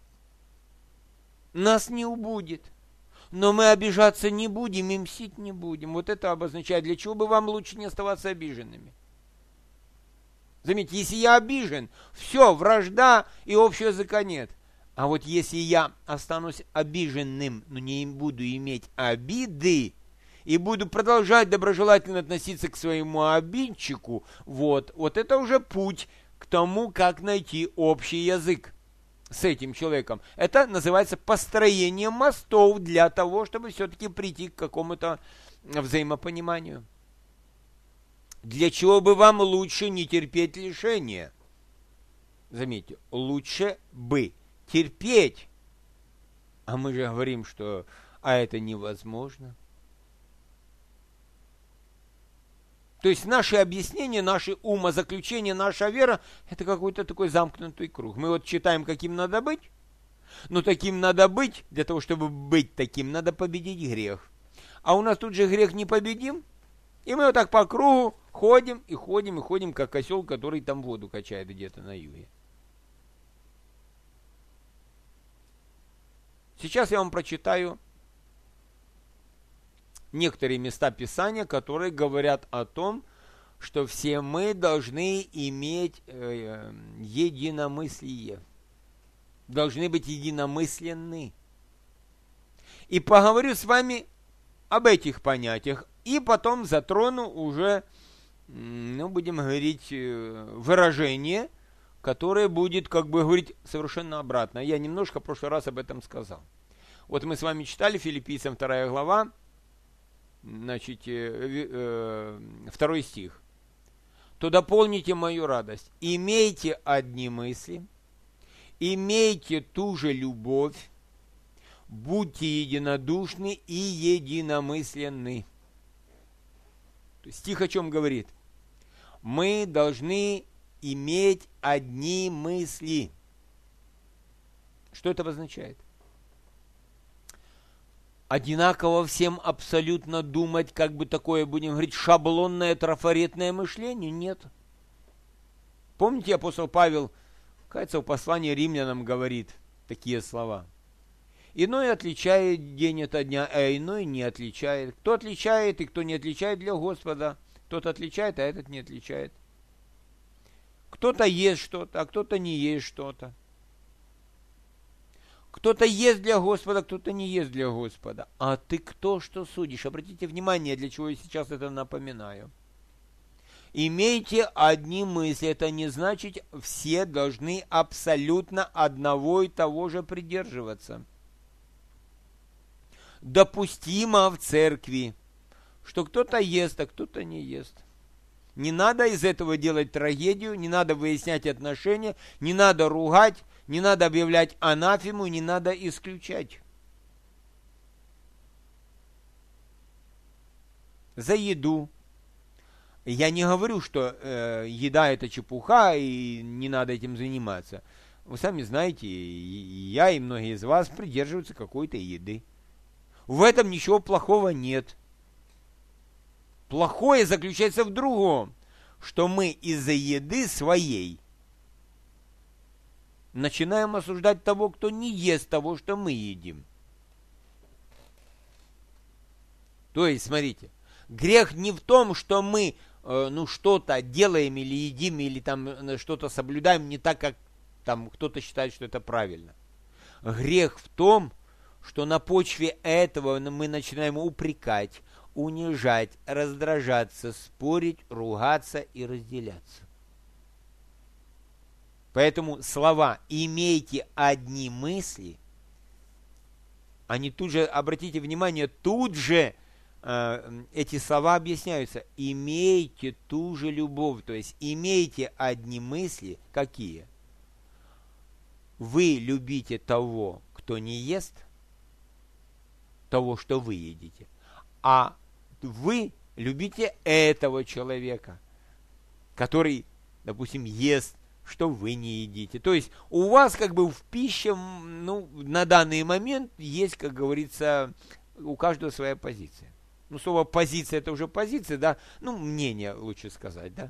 нас не убудет. Но мы обижаться не будем и мстить не будем. Вот это обозначает, для чего бы вам лучше не оставаться обиженными. Заметьте, если я обижен, все, вражда и общего языка нет. А вот если я останусь обиженным, но не буду иметь обиды, и буду продолжать доброжелательно относиться к своему обидчику, вот это уже путь к тому, как найти общий язык с этим человеком. Это называется построение мостов для того, чтобы все-таки прийти к какому-то взаимопониманию. Для чего бы вам лучше не терпеть лишения? Заметьте, лучше бы терпеть. А мы же говорим, что это невозможно. То есть наши объяснения, наши умозаключения, наша вера – это какой-то такой замкнутый круг. Мы вот читаем, каким надо быть, но таким надо быть, для того, чтобы быть таким, надо победить грех. А у нас тут же грех не победим, и мы вот так по кругу ходим, и ходим, и ходим, как осел, который там воду качает где-то на юге. Сейчас я вам прочитаю некоторые места Писания, которые говорят о том, что все мы должны иметь единомыслие, должны быть единомысленны. И поговорю с вами об этих понятиях, И потом затрону уже, ну, будем говорить, выражение, которое будет, как бы говорить, совершенно обратно. Я немножко в прошлый раз об этом сказал. Вот мы с вами читали Филиппийцам 2 глава, значит, 2 стих. То дополните мою радость. Имейте одни мысли, имейте ту же любовь, будьте единодушны и единомысленны. Стих о чем говорит? Мы должны иметь одни мысли. Что это обозначает? Одинаково всем абсолютно думать, как бы такое, будем говорить, шаблонное трафаретное мышление? Нет. Помните, апостол Павел, кажется, в послании римлянам говорит такие слова. Иной отличает день от дня, а иной не отличает. Кто отличает и кто не отличает для Господа, тот отличает, а этот не отличает. Кто-то ест что-то, а кто-то не ест что-то. Кто-то ест для Господа, кто-то не ест для Господа. А ты кто, что судишь? Обратите внимание, для чего я сейчас это напоминаю. Имейте одни мысли. Это не значит, все должны абсолютно одного и того же придерживаться. Допустимо в церкви, что кто-то ест, а кто-то не ест. Не надо из этого делать трагедию, не надо выяснять отношения, не надо ругать, не надо объявлять анафему, не надо исключать. За еду. Я не говорю, что еда это чепуха и не надо этим заниматься. Вы сами знаете, я и многие из вас придерживаются какой-то еды. В этом ничего плохого нет. Плохое заключается в другом, что мы из-за еды своей начинаем осуждать того, кто не ест того, что мы едим. То есть, смотрите, грех не в том, что мы что-то делаем или едим, или там что-то соблюдаем не так, как там кто-то считает, что это правильно. Грех в том, что на почве этого мы начинаем упрекать, унижать, раздражаться, спорить, ругаться и разделяться. Поэтому слова «имейте одни мысли», они тут же, обратите внимание, тут же эти слова объясняются. Имейте ту же любовь, то есть имейте одни мысли. Какие? Вы любите того, кто не ест, того, что вы едите, а вы любите этого человека, который, допустим, ест, что вы не едите. То есть у вас как бы в пище, на данный момент есть, как говорится, у каждого своя позиция. Слово позиция это уже позиция, да, мнение лучше сказать, да.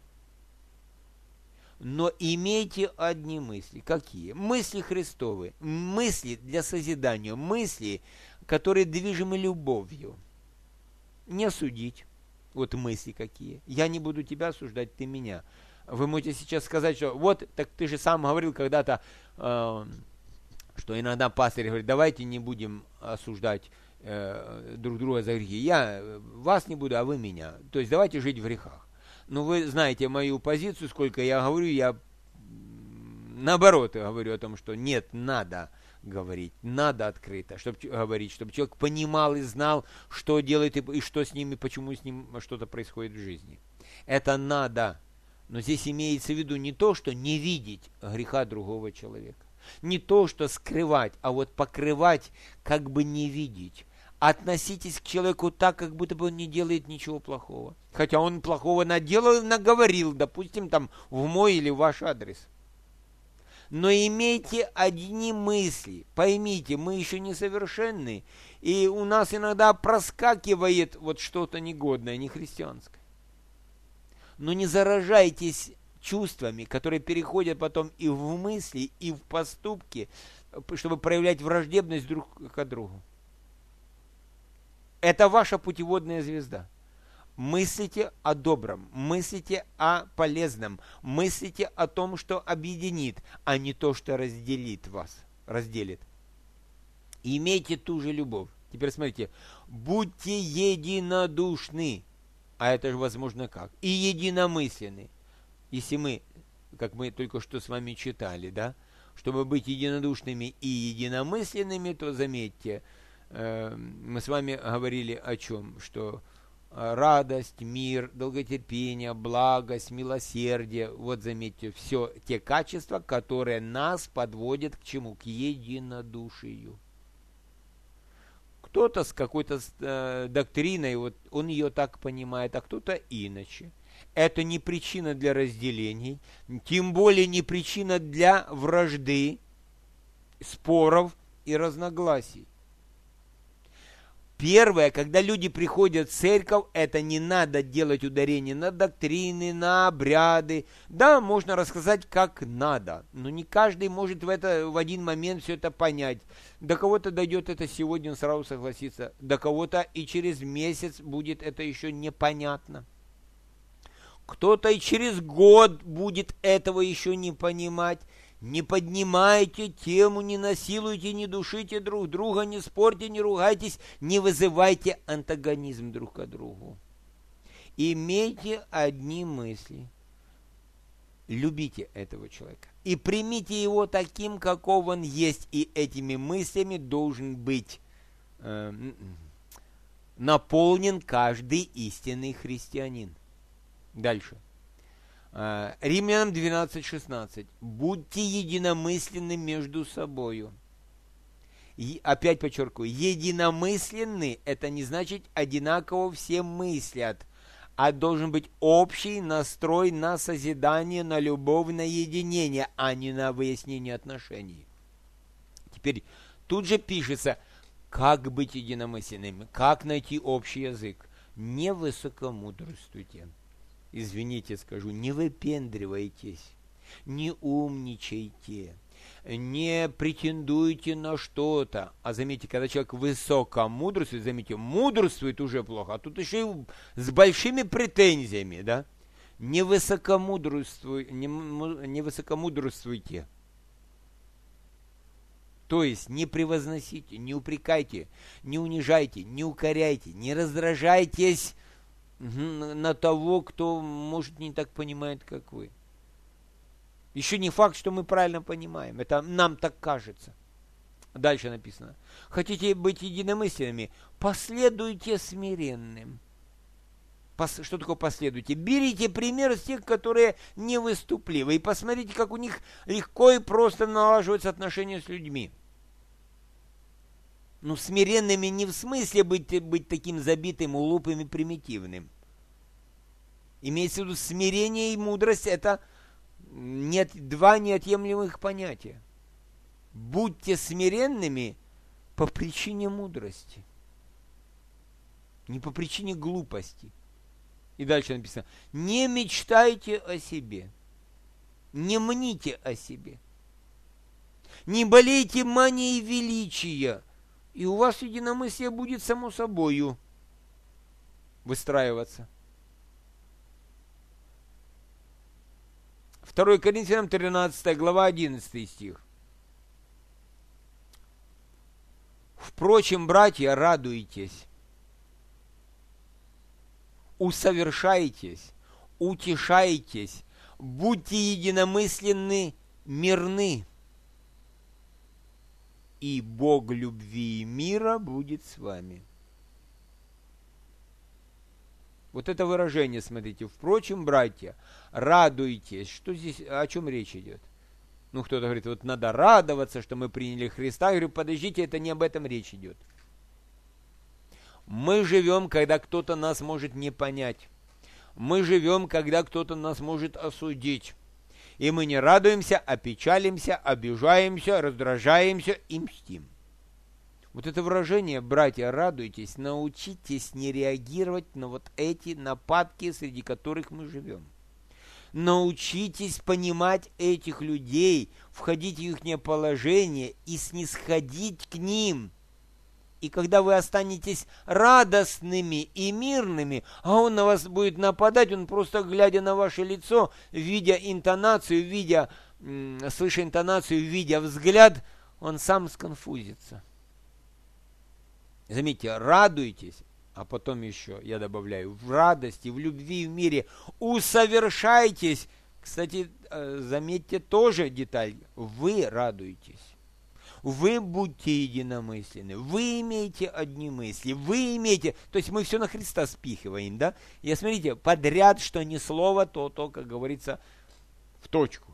Но имейте одни мысли. Какие? Мысли Христовы, мысли для созидания, мысли, которые движимы любовью. Не судить. Вот мысли какие. Я не буду тебя осуждать, ты меня. Вы можете сейчас сказать, что вот, так ты же сам говорил когда-то, что иногда пастырь говорит, давайте не будем осуждать друг друга за грехи. Я вас не буду, а вы меня. То есть давайте жить в грехах. Вы знаете мою позицию, сколько я говорю, я наоборот говорю о том, что нет, надо говорить, надо открыто, чтобы говорить, чтобы человек понимал и знал, что делает и что с ним, и почему с ним что-то происходит в жизни. Это надо. Но здесь имеется в виду не то, что не видеть греха другого человека, не то, что скрывать, а вот покрывать, как бы не видеть. Относитесь к человеку так, как будто бы он не делает ничего плохого. Хотя он плохого наделал и наговорил, допустим, там в мой или в ваш адрес. Но имейте одни мысли. Поймите, мы еще несовершенны, и у нас иногда проскакивает вот что-то негодное, нехристианское. Но не заражайтесь чувствами, которые переходят потом и в мысли, и в поступки, чтобы проявлять враждебность друг к другу. Это ваша путеводная звезда. Мыслите о добром, мыслите о полезном, мыслите о том, что объединит, а не то, что разделит вас, разделит. И имейте ту же любовь. Теперь смотрите. Будьте единодушны. А это же возможно как? И единомысленны. Если мы, как мы только что с вами читали, да, чтобы быть единодушными и единомысленными, то заметьте, мы с вами говорили о чем? Что радость, мир, долготерпение, благость, милосердие, вот заметьте, все те качества, которые нас подводят к чему? К единодушию. Кто-то с какой-то доктриной, вот он ее так понимает, а кто-то иначе. Это не причина для разделений, тем более не причина для вражды, споров и разногласий. Первое, когда люди приходят в церковь, это не надо делать ударение на доктрины, на обряды. Да, можно рассказать как надо, но не каждый может в один момент все это понять. До кого-то дойдет это сегодня, он сразу согласится. До кого-то и через месяц будет это еще непонятно. Кто-то и через год будет этого еще не понимать. Не поднимайте тему, не насилуйте, не душите друг друга, не спорьте, не ругайтесь, не вызывайте антагонизм друг к другу. Имейте одни мысли. Любите этого человека. И примите его таким, каков он есть. И этими мыслями должен быть наполнен каждый истинный христианин. Дальше. Римлянам 12:16. Будьте единомысленны между собою. И опять подчеркиваю, единомысленны, это не значит одинаково все мыслят, а должен быть общий настрой на созидание, на любовь, на единение, а не на выяснение отношений. Теперь тут же пишется, как быть единомысленными, как найти общий язык. Не высокомудрствуйте. Извините, скажу, не выпендривайтесь, не умничайте, не претендуйте на что-то. А заметьте, когда человек высокомудрствует, заметьте, мудрствует уже плохо, а тут еще и с большими претензиями, да? Не высокомудрствуйте. То есть не превозносите, не упрекайте, не унижайте, не укоряйте, не раздражайтесь на того, кто, может, не так понимает, как вы. Еще не факт, что мы правильно понимаем. Это нам так кажется. Дальше написано. Хотите быть единомысленными? Последуйте смиренным. Что такое последуйте? Берите пример с тех, которые не выступливы. И посмотрите, как у них легко и просто налаживаются отношения с людьми. Ну, смиренными не в смысле быть таким забитым, улупым и примитивным. Имеется в виду смирение и мудрость – это два неотъемлемых понятия. Будьте смиренными по причине мудрости, не по причине глупости. И дальше написано: не мечтайте о себе, не мните о себе, не болейте манией величия, и у вас единомыслие будет само собою выстраиваться. 2 Коринфянам 13 глава 11 стих. Впрочем, братья, радуйтесь, усовершайтесь, утешайтесь, будьте единомысленны, мирны, и Бог любви и мира будет с вами. Вот это выражение, смотрите. Впрочем, братья, радуйтесь. Что здесь, о чем речь идет? Ну, кто-то говорит, вот надо радоваться, что мы приняли Христа. Я говорю, подождите, это не об этом речь идет. Мы живем, когда кто-то нас может не понять. Мы живем, когда кто-то нас может осудить. И мы не радуемся, а печалимся, обижаемся, раздражаемся и мстим. Вот это выражение, братья, радуйтесь, научитесь не реагировать на вот эти нападки, среди которых мы живем. Научитесь понимать этих людей, входить в их положение и снисходить к ним. И когда вы останетесь радостными и мирными, а он на вас будет нападать, он просто, глядя на ваше лицо, видя интонацию, слыша интонацию, видя взгляд, он сам сконфузится. Заметьте, радуйтесь, а потом еще, я добавляю, в радости, в любви, в мире, усовершайтесь. Кстати, заметьте тоже деталь, вы радуетесь. Вы будьте единомысленны, вы имеете одни мысли, вы имеете... То есть мы все на Христа спихиваем, да? И смотрите, подряд, что ни слово, то, как говорится, в точку.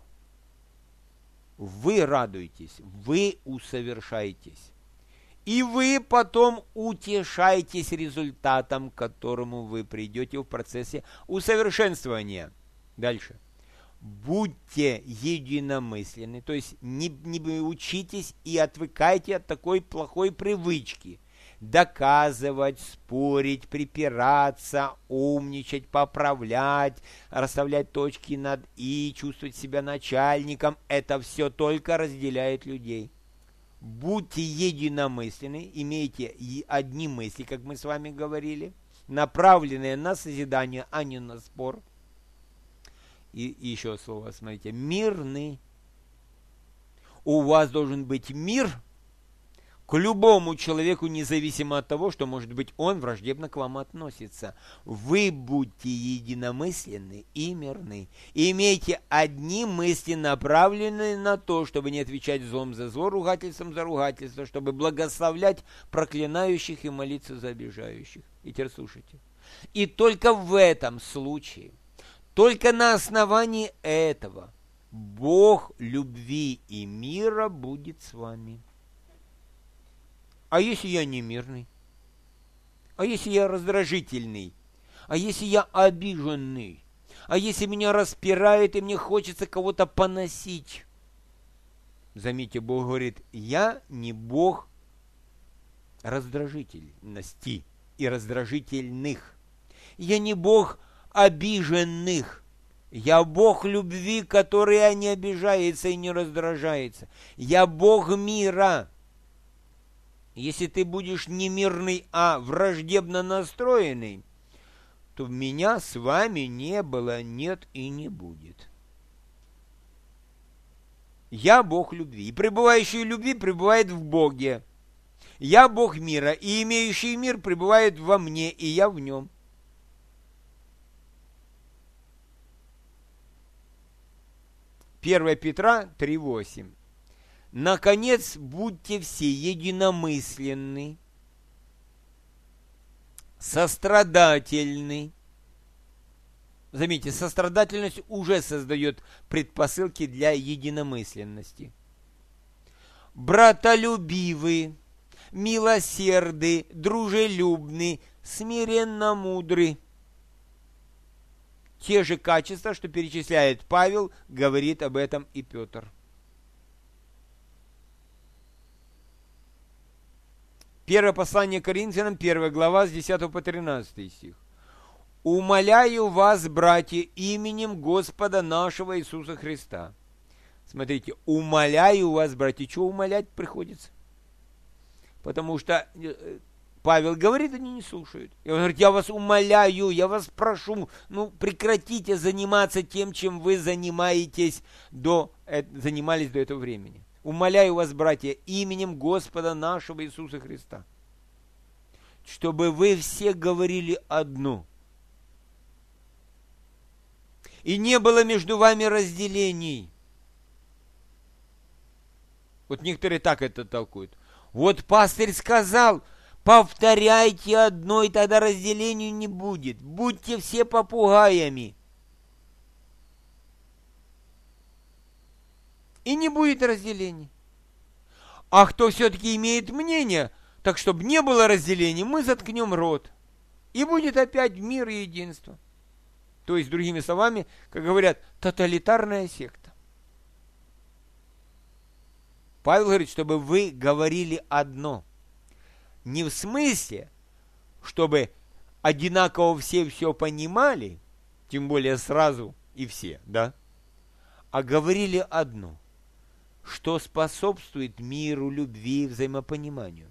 Вы радуетесь, вы усовершаетесь. И вы потом утешаетесь результатом, к которому вы придете в процессе усовершенствования. Дальше. Будьте единомысленны, то есть не учитесь и отвыкайте от такой плохой привычки. Доказывать, спорить, припираться, умничать, поправлять, расставлять точки над «и», чувствовать себя начальником. Это все только разделяет людей. Будьте единомысленны, имейте одни мысли, как мы с вами говорили, направленные на созидание, а не на спор. И еще слово, смотрите, мирны. У вас должен быть мир к любому человеку, независимо от того, что, может быть, он враждебно к вам относится. Вы будьте единомысленны и мирны. И имейте одни мысли, направленные на то, чтобы не отвечать злом за зло, ругательством за ругательство, чтобы благословлять проклинающих и молиться за обижающих. И теперь слушайте. И только в этом случае, только на основании этого Бог любви и мира будет с вами. А если я не мирный? А если я раздражительный? А если я обиженный? А если меня распирает и мне хочется кого-то поносить? Заметьте, Бог говорит, я не Бог раздражительности и раздражительных. Я не Бог обиженных. Я Бог любви, который не обижается и не раздражается. Я Бог мира. Если ты будешь не мирный, а враждебно настроенный, то меня с вами не было, нет и не будет. Я Бог любви, и пребывающий в любви пребывает в Боге. Я Бог мира, и имеющий мир пребывает во мне, и я в нем. 1 Петра 3:8. Наконец, будьте все единомысленны, сострадательны. Заметьте, сострадательность уже создает предпосылки для единомысленности. Братолюбивы, милосерды, дружелюбны, смиренно мудры. Те же качества, что перечисляет Павел, говорит об этом и Петр. Первое послание Коринфянам, 1 глава, с 10 по 13 стих. «Умоляю вас, братья, именем Господа нашего Иисуса Христа». Смотрите, умоляю вас, братья. Чего умолять приходится? Потому что Павел говорит, они не слушают. И он говорит, я вас умоляю, я вас прошу, прекратите заниматься тем, чем вы занимались до этого времени. Умоляю вас, братья, именем Господа нашего Иисуса Христа, чтобы вы все говорили одно. И не было между вами разделений. Вот некоторые так это толкуют. Вот пастырь сказал, повторяйте одно, и тогда разделению не будет. Будьте все попугаями. И не будет разделений. А кто все-таки имеет мнение, так чтобы не было разделений, мы заткнем рот. И будет опять мир и единство. То есть, другими словами, как говорят, тоталитарная секта. Павел говорит, чтобы вы говорили одно. Не в смысле, чтобы одинаково все понимали, тем более сразу и все, да? А говорили одно, что способствует миру, любви, взаимопониманию.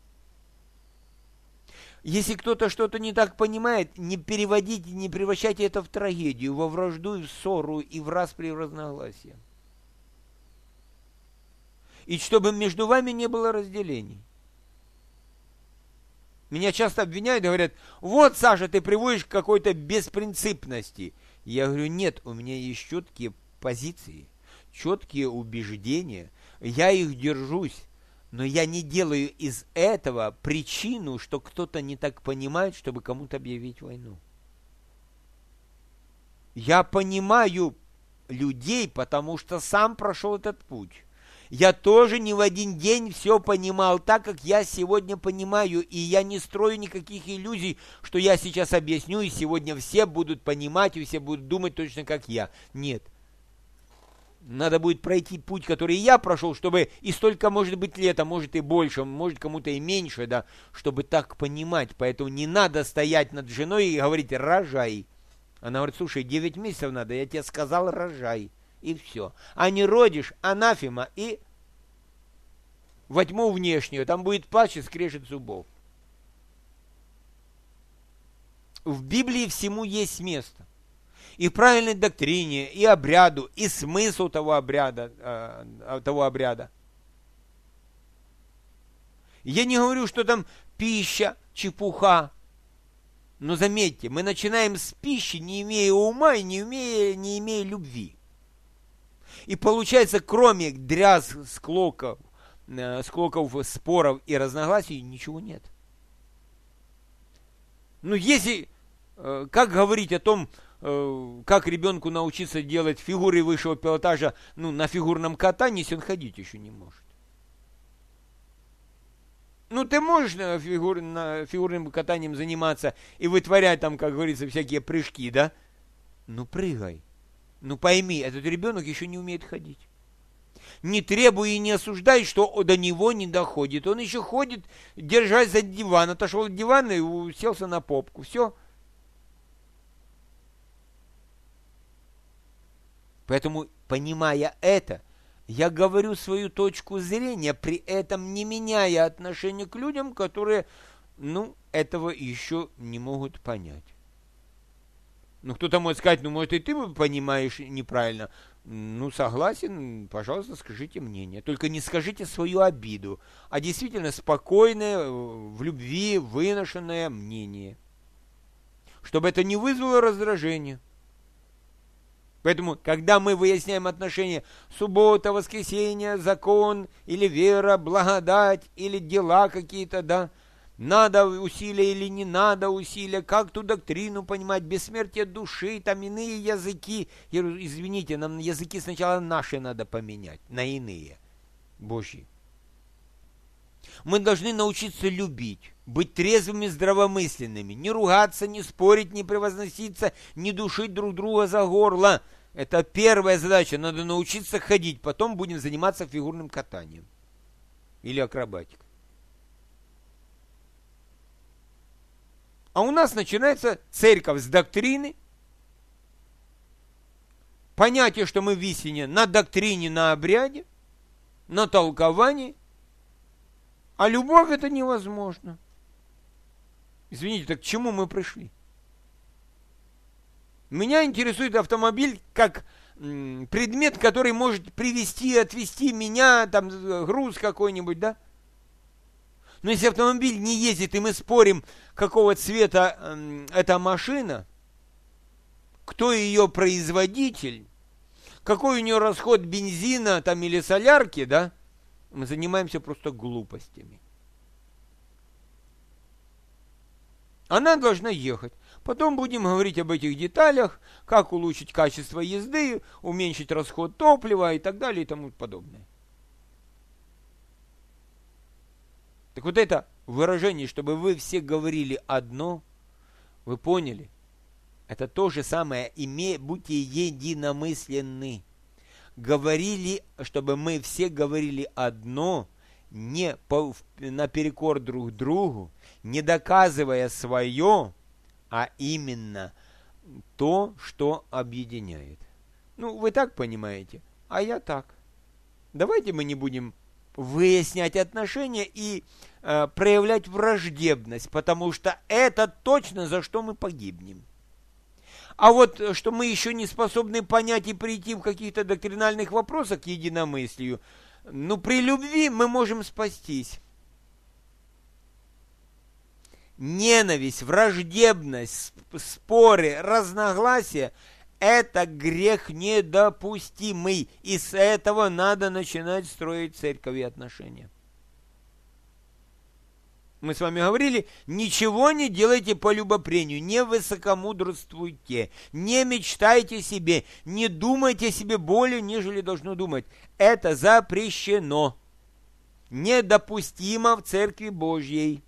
Если кто-то что-то не так понимает, не переводите, не превращайте это в трагедию, во вражду, в ссору и в распри, в разногласия. И чтобы между вами не было разделений. Меня часто обвиняют и говорят: вот, Саша, ты приводишь к какой-то беспринципности. Я говорю: нет, у меня есть четкие позиции, четкие убеждения, я их держусь, но я не делаю из этого причину, что кто-то не так понимает, чтобы кому-то объявить войну. Я понимаю людей, потому что сам прошел этот путь. Я тоже не в один день все понимал так, как я сегодня понимаю, и я не строю никаких иллюзий, что я сейчас объясню, и сегодня все будут понимать, и все будут думать точно как я. Нет. Надо будет пройти путь, который я прошел, чтобы и столько, может быть, лет, а может и больше, может кому-то и меньше, да, чтобы так понимать. Поэтому не надо стоять над женой и говорить: рожай. Она говорит: слушай, 9 месяцев надо, я тебе сказал, рожай. И все. А не родишь, анафема, и во тьму внешнюю. Там будет плач и скрежет зубов. В Библии всему есть место. И правильной доктрине, и обряду, и смысл того обряда. Я не говорю, что там пища, чепуха. Но заметьте, мы начинаем с пищи, не имея ума и не имея любви. И получается, кроме дрязг, склоков, споров и разногласий, ничего нет. Ну, если, как говорить о том, как ребенку научиться делать фигуры высшего пилотажа, ну, на фигурном катании, если он ходить еще не может. Ну, ты можешь фигурным катанием заниматься и вытворять там, как говорится, всякие прыжки, да? Ну, прыгай. Ну, пойми, этот ребенок еще не умеет ходить. Не требуй и не осуждай, что до него не доходит. Он еще ходит, держась за диван, отошел от дивана и уселся на попку. Все. Поэтому, понимая это, я говорю свою точку зрения, при этом не меняя отношение к людям, которые, ну, этого еще не могут понять. Ну, кто-то может сказать: ну, может, и ты понимаешь неправильно. Ну, согласен, пожалуйста, скажите мнение. Только не скажите свою обиду, а действительно спокойное, в любви выношенное мнение. Чтобы это не вызвало раздражения. Поэтому, когда мы выясняем отношения суббота, воскресенье, закон, или вера, благодать, или дела какие-то, да, надо усилия или не надо усилия, как ту доктрину понимать, бессмертие души, там иные языки. Я говорю: извините, нам языки сначала наши надо поменять на иные, Божьи. Мы должны научиться любить, быть трезвыми, здравомысленными, не ругаться, не спорить, не превозноситься, не душить друг друга за горло. Это первая задача. Надо научиться ходить, потом будем заниматься фигурным катанием или акробатикой. А у нас начинается церковь с доктрины, понятие, что мы в истине на доктрине, на обряде, на толковании, а любовь — это невозможно. Извините, так к чему мы пришли? Меня интересует автомобиль как предмет, который может привезти, отвезти меня, там груз какой-нибудь, да? Но если автомобиль не ездит, и мы спорим, какого цвета эта машина, кто ее производитель, какой у нее расход бензина там, или солярки, да, мы занимаемся просто глупостями. Она должна ехать. Потом будем говорить об этих деталях, как улучшить качество езды, уменьшить расход топлива и так далее и тому подобное. Так вот это выражение, чтобы вы все говорили одно, вы поняли? Это то же самое, будьте единомысленны. Говорили, чтобы мы все говорили одно, не наперекор друг другу, не доказывая свое, а именно то, что объединяет. Ну, вы так понимаете, а я так. Давайте мы не будем выяснять отношения и проявлять враждебность, потому что это точно за что мы погибнем. А вот что мы еще не способны понять и прийти в каких-то доктринальных вопросах к единомыслию, ну, при любви мы можем спастись. ненависть, враждебность, споры, разногласия – это грех недопустимый. И с этого надо начинать строить церковь и отношения. Мы с вами говорили, ничего не делайте по любопрению, не высокомудрствуйте, не мечтайте себе, не думайте себе более, нежели должно думать. Это запрещено, недопустимо в Церкви Божьей.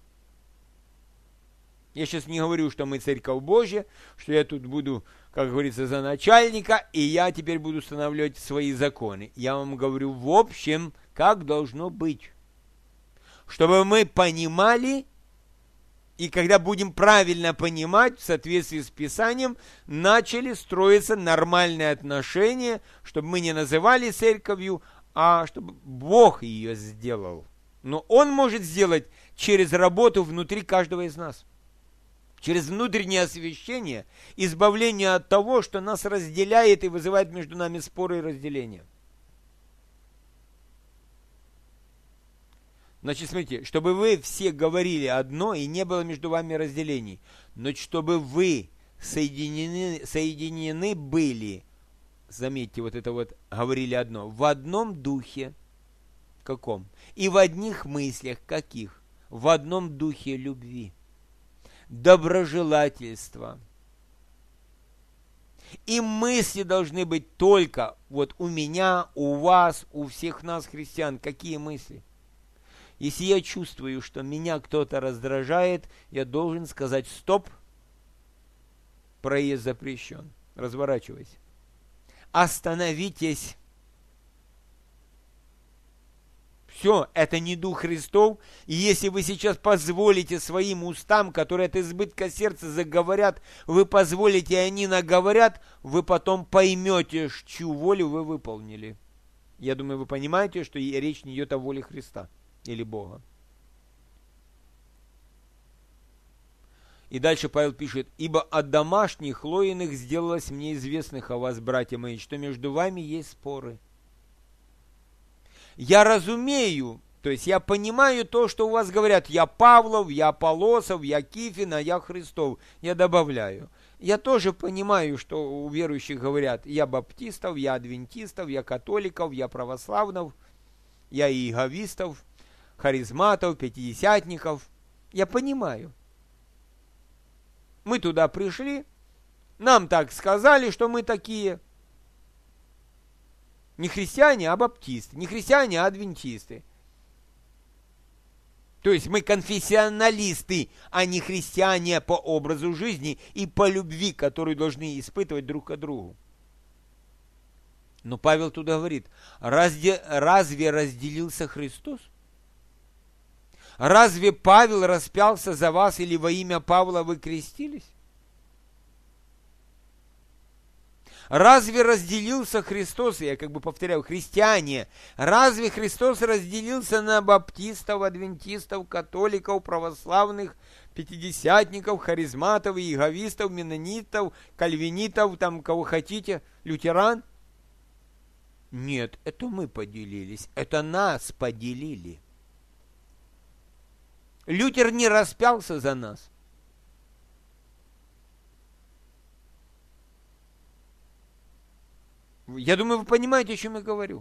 Я сейчас не говорю, что мы Церковь Божья, что я тут буду, как говорится, за начальника, и я теперь буду устанавливать свои законы. Я вам говорю в общем, как должно быть. Чтобы мы понимали, и когда будем правильно понимать, в соответствии с Писанием, начали строиться нормальные отношения, чтобы мы не называли церковью, а чтобы Бог ее сделал. Но Он может сделать через работу внутри каждого из нас. Через внутреннее освящение, избавление от того, что нас разделяет и вызывает между нами споры и разделения. Значит, смотрите, чтобы вы все говорили одно и не было между вами разделений, но чтобы вы соединены были, заметьте, вот это вот говорили одно, в одном духе, каком? И в одних мыслях, каких? В одном духе любви, доброжелательства. И мысли должны быть только вот у меня, у вас, у всех нас, христиан. Какие мысли? Если я чувствую, что меня кто-то раздражает, я должен сказать стоп, проезд запрещен, разворачивайся. Остановитесь. Все, это не Дух Христов, и если вы сейчас позволите своим устам, которые от избытка сердца заговорят, вы позволите, и они наговорят, вы потом поймете, чью волю вы выполнили. Я думаю, вы понимаете, что речь не идет о воле Христа. Или Бога. И дальше Павел пишет: «Ибо от домашних хлоиных сделалось мне известных о вас, братья мои, что между вами есть споры». Я разумею, то есть я понимаю то, что у вас говорят: я Павлов, я Аполлосов, я Кифин, а я Христов. Я добавляю. Я тоже понимаю, что у верующих говорят: я баптистов, я адвентистов, я католиков, я православных, я иеговистов, харизматов, пятидесятников. Я понимаю. Мы туда пришли, нам так сказали, что мы такие. Не христиане, а баптисты. Не христиане, а адвентисты. То есть мы конфессионалисты, а не христиане по образу жизни и по любви, которую должны испытывать друг к другу. Но Павел туда говорит: разве разделился Христос? Разве Павел распялся за вас, или во имя Павла вы крестились? Разве разделился Христос, я как бы повторяю, христиане, разве Христос разделился на баптистов, адвентистов, католиков, православных, пятидесятников, харизматов, иеговистов, менонитов, кальвинитов, там кого хотите, лютеран? Нет, это мы поделились, это нас поделили. Лютер не распялся за нас. Я думаю, вы понимаете, о чем я говорю.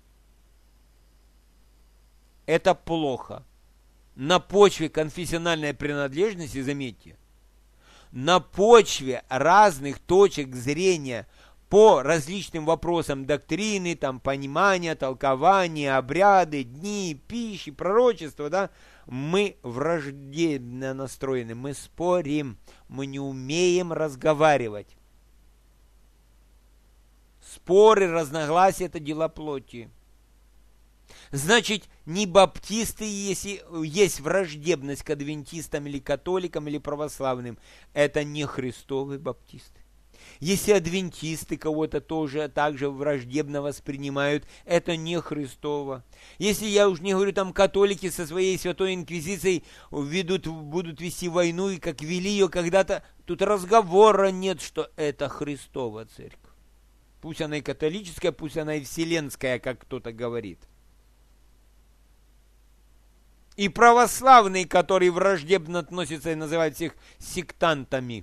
Это плохо. На почве конфессиональной принадлежности, заметьте, на почве разных точек зрения по различным вопросам доктрины, там, понимания, толкования, обряды, дни, пищи, пророчества, да, мы враждебно настроены, мы спорим, мы не умеем разговаривать. Споры, разногласия – это дела плоти. Значит, не баптисты, если есть враждебность к адвентистам или католикам или православным, это не христовые баптисты. Если адвентисты кого-то тоже также враждебно воспринимают, это не Христово. Если, я уж не говорю, там католики со своей святой инквизицией будут вести войну, и как вели ее когда-то, тут разговора нет, что это Христова церковь. Пусть она и католическая, пусть она и вселенская, как кто-то говорит. И православные, которые враждебно относятся и называют всех сектантами.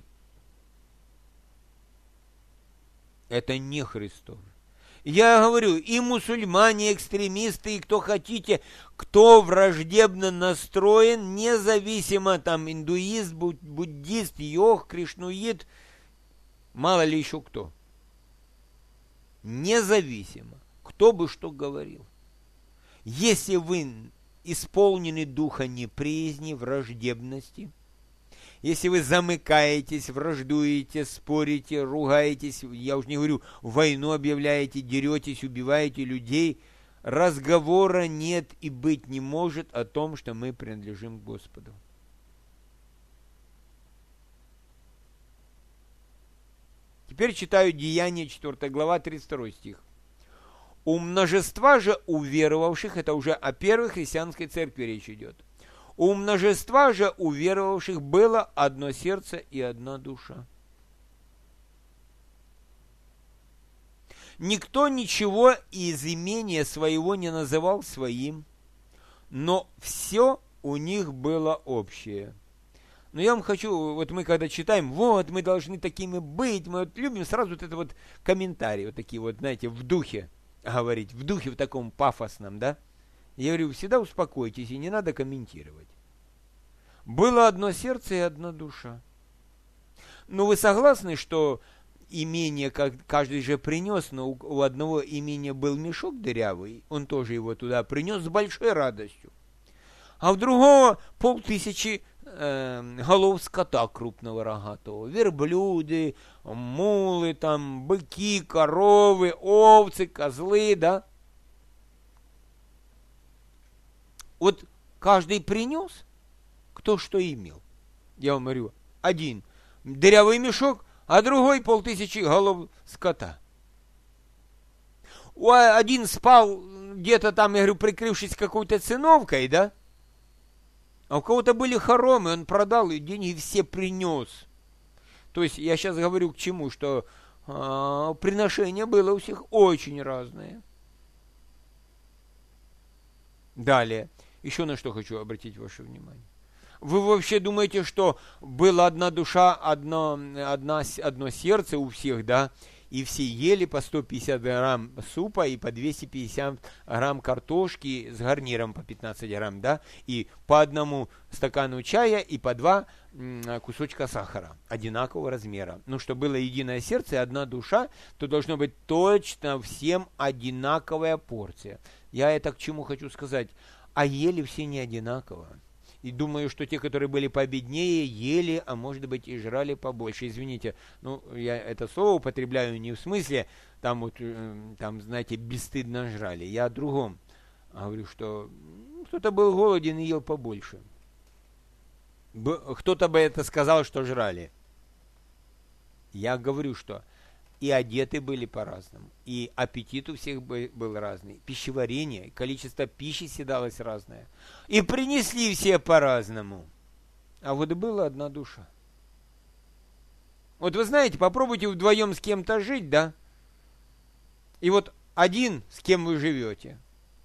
Это не Христос. Я говорю, и мусульмане, и экстремисты, и кто хотите, кто враждебно настроен, независимо, там, индуист, буддист, йог, кришнуит, мало ли еще кто. Независимо, кто бы что говорил. Если вы исполнены духа неприязни, враждебности, если вы замыкаетесь, враждуете, спорите, ругаетесь, я уж не говорю, войну объявляете, деретесь, убиваете людей, разговора нет и быть не может о том, что мы принадлежим Господу. Теперь читаю Деяния, 4 глава, 32 стих. У множества же уверовавших, это уже о первой христианской церкви речь идет, у множества же уверовавших было одно сердце и одна душа. Никто ничего из имения своего не называл своим, но все у них было общее. Но я вам хочу, вот мы когда читаем, вот мы должны такими быть, мы вот любим сразу вот это вот комментарии, вот такие вот, знаете, в духе говорить, в духе в таком пафосном, да? Я говорю, всегда успокойтесь и не надо комментировать. Было одно сердце и одна душа. Но вы согласны, что имение каждый же принес, но у одного имения был мешок дырявый, он тоже его туда принес с большой радостью. А у другого 500 голов скота крупного рогатого, верблюды, мулы, там, быки, коровы, овцы, козлы, да? Вот каждый принес, кто что имел. Я вам говорю, один дырявый мешок, а другой 500 голов скота. Один спал где-то там, я говорю, прикрывшись какой-то циновкой, да? А у кого-то были хоромы, он продал, и деньги все принес. То есть, я сейчас говорю к чему, что приношение было у всех очень разное. Далее. Еще на что хочу обратить ваше внимание. Вы вообще думаете, что была одна душа, одно сердце у всех, да? И все ели по 150 грамм супа и по 250 грамм картошки с гарниром по 15 грамм, да? И по одному стакану чая и по 2 кусочка сахара одинакового размера. Ну, что было единое сердце и одна душа, то должно быть точно всем одинаковая порция. Я это к чему хочу сказать? А ели все не одинаково. И думаю, что те, которые были победнее, ели, а может быть и жрали побольше. Извините, ну, я это слово употребляю не в смысле, там вот, там, знаете, бесстыдно жрали. Я о другом говорю, что кто-то был голоден и ел побольше. Кто-то бы это сказал, что жрали. Я говорю, что и одеты были по-разному, и аппетит у всех был разный, пищеварение, количество пищи съедалось разное, и принесли все по-разному, а вот была одна душа. Вот вы знаете, попробуйте вдвоем с кем-то жить, да, и вот один, с кем вы живете,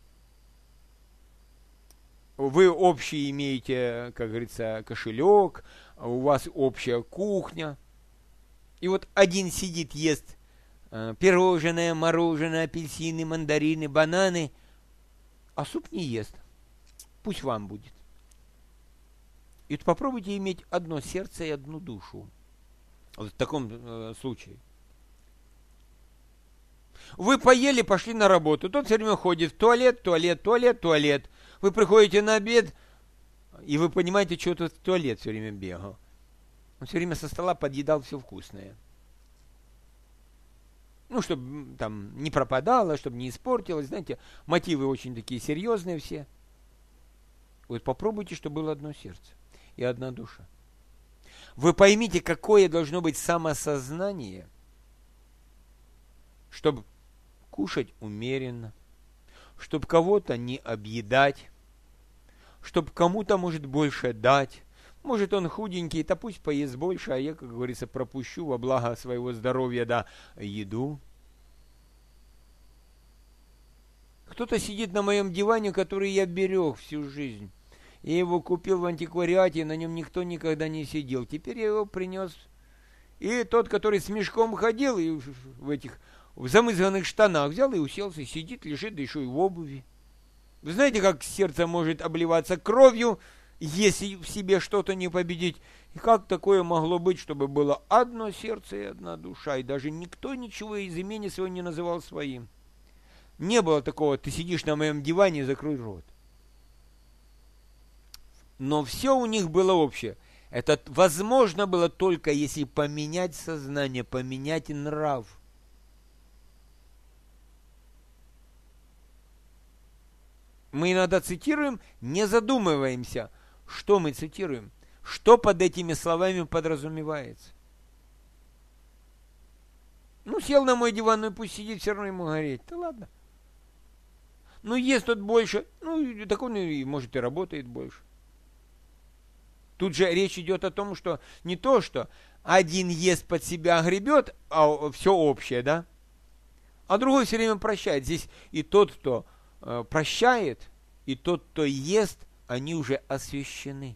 вы общий имеете, как говорится, кошелек, у вас общая кухня. И вот один сидит, ест пирожное, мороженое, апельсины, мандарины, бананы, а суп не ест. Пусть вам будет. И вот попробуйте иметь одно сердце и одну душу. Вот в таком случае. Вы поели, пошли на работу. Тот все время ходит в туалет, туалет, туалет, туалет. Вы приходите на обед, и вы понимаете, что тут в туалет все время бегал. Он все время со стола подъедал все вкусное. Ну, чтобы там не пропадало, чтобы не испортилось. Знаете, мотивы очень такие серьезные все. Вот попробуйте, чтобы было одно сердце и одна душа. Вы поймите, какое должно быть самосознание, чтобы кушать умеренно, чтобы кого-то не объедать, чтобы кому-то, может, больше дать. Может, он худенький, то пусть поест больше, а я, как говорится, пропущу во благо своего здоровья, да, еду. Кто-то сидит на моем диване, который я берег всю жизнь. Я его купил в антиквариате, на нем никто никогда не сидел. Теперь я его принес. И тот, который с мешком ходил, и в замызганных штанах взял и уселся, сидит, лежит, да еще и в обуви. Вы знаете, как сердце может обливаться кровью, если в себе что-то не победить? И как такое могло быть, чтобы было одно сердце и одна душа, и даже никто ничего из имени своего не называл своим? Не было такого: ты сидишь на моем диване, закрой рот. Но все у них было общее. Это возможно было только если поменять сознание, поменять нрав. Мы иногда цитируем, не задумываемся, что мы цитируем, что под этими словами подразумевается. Ну, сел на мой диван, ну и пусть сидит, все равно ему гореть. Да ладно. Ну, ест тот больше, ну, так он, может, и работает больше. Тут же речь идет о том, что не то, что один ест под себя, гребет, а все общее, да? А другой все время прощает. Здесь и тот, кто прощает, и тот, кто ест, они уже освящены.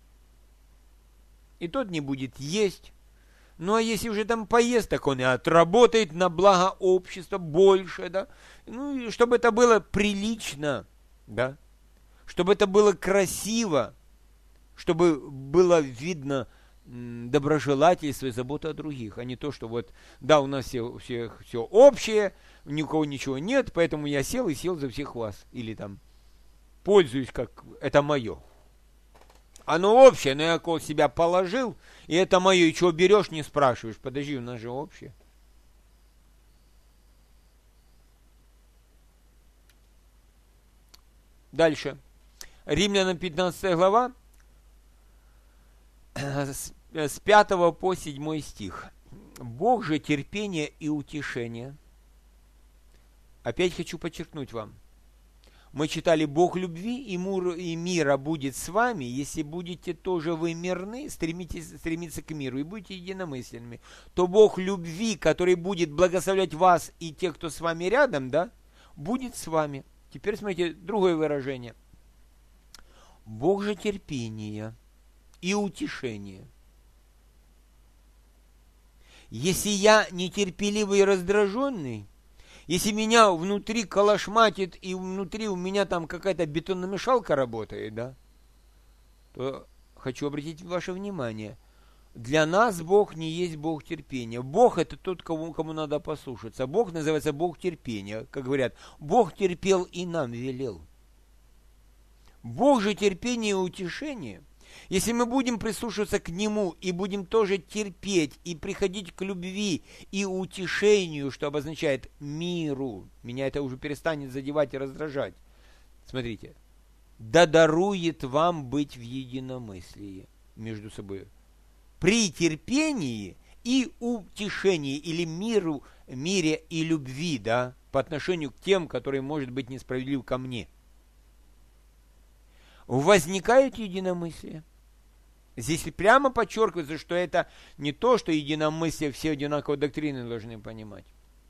И тот не будет есть. Ну, а если уже там поест, так он и отработает на благо общества больше, да? Ну, и чтобы это было прилично, да? Чтобы это было красиво, чтобы было видно доброжелательство и забота о других, а не то, что вот, да, у нас все общее, ни у кого ничего нет, поэтому я сел и сел за всех вас. Или там, пользуюсь, как это мое. Оно общее, но я около себя положил, и это мое, и чего берешь, не спрашиваешь. Подожди, у нас же общее. Дальше. Римлянам 15 глава, с 5 по 7 стих. Бог же терпения и утешения. Опять хочу подчеркнуть вам. Мы читали: Бог любви и мира будет с вами, если будете тоже вы мирны, стремиться к миру и будете единомысленными. То Бог любви, который будет благословлять вас и тех, кто с вами рядом, да, будет с вами. Теперь смотрите, другое выражение. Бог же терпения и утешения. Если я нетерпеливый и раздраженный, если меня внутри колошматит, и внутри у меня там какая-то бетономешалка работает, да, то хочу обратить ваше внимание. Для нас Бог не есть Бог терпения. Бог — это тот, кому надо послушаться. Бог называется Бог терпения. Как говорят, Бог терпел и нам велел. Бог же терпения и утешения. Если мы будем прислушиваться к Нему и будем тоже терпеть и приходить к любви и утешению, что обозначает миру, меня это уже перестанет задевать и раздражать. Смотрите. Да дарует вам быть в единомыслии между собой. При терпении и утешении, или мире и любви, да, по отношению к тем, которые, может быть, несправедливы ко мне. Возникает единомыслие. Здесь прямо подчеркивается, что это не то, что единомыслие, все одинаково доктрины должны понимать.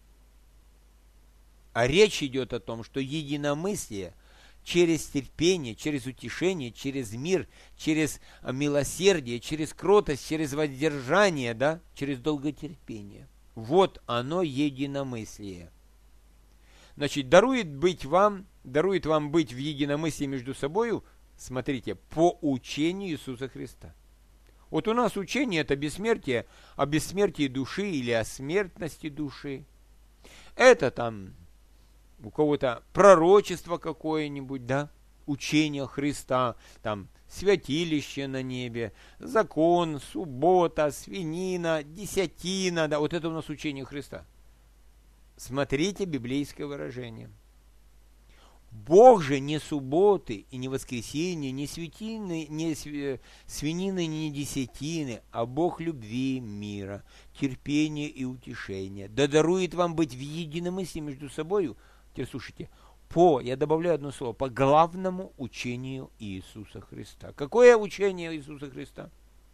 А речь идет о том, что единомыслие через терпение, через утешение, через мир, через милосердие, через кротость, через воздержание, да, через долготерпение. Вот оно единомыслие. Значит, дарует вам быть в единомыслии между собою, смотрите, по учению Иисуса Христа. Вот у нас учение — это бессмертие, о бессмертии души или о смертности души. Это там у кого-то пророчество какое-нибудь, да, учение Христа, там святилище на небе, закон, суббота, свинина, десятина, да, вот это у нас учение Христа. Смотрите библейское выражение. Бог же не субботы и не воскресенья, не свинины, не десятины, а Бог любви, мира, терпения и утешения. Да дарует вам быть в единомыслии между собою. Теперь слушайте. Я добавляю одно слово, по главному учению Иисуса Христа. Какое учение Иисуса Христа?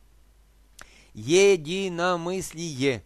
Единомыслие.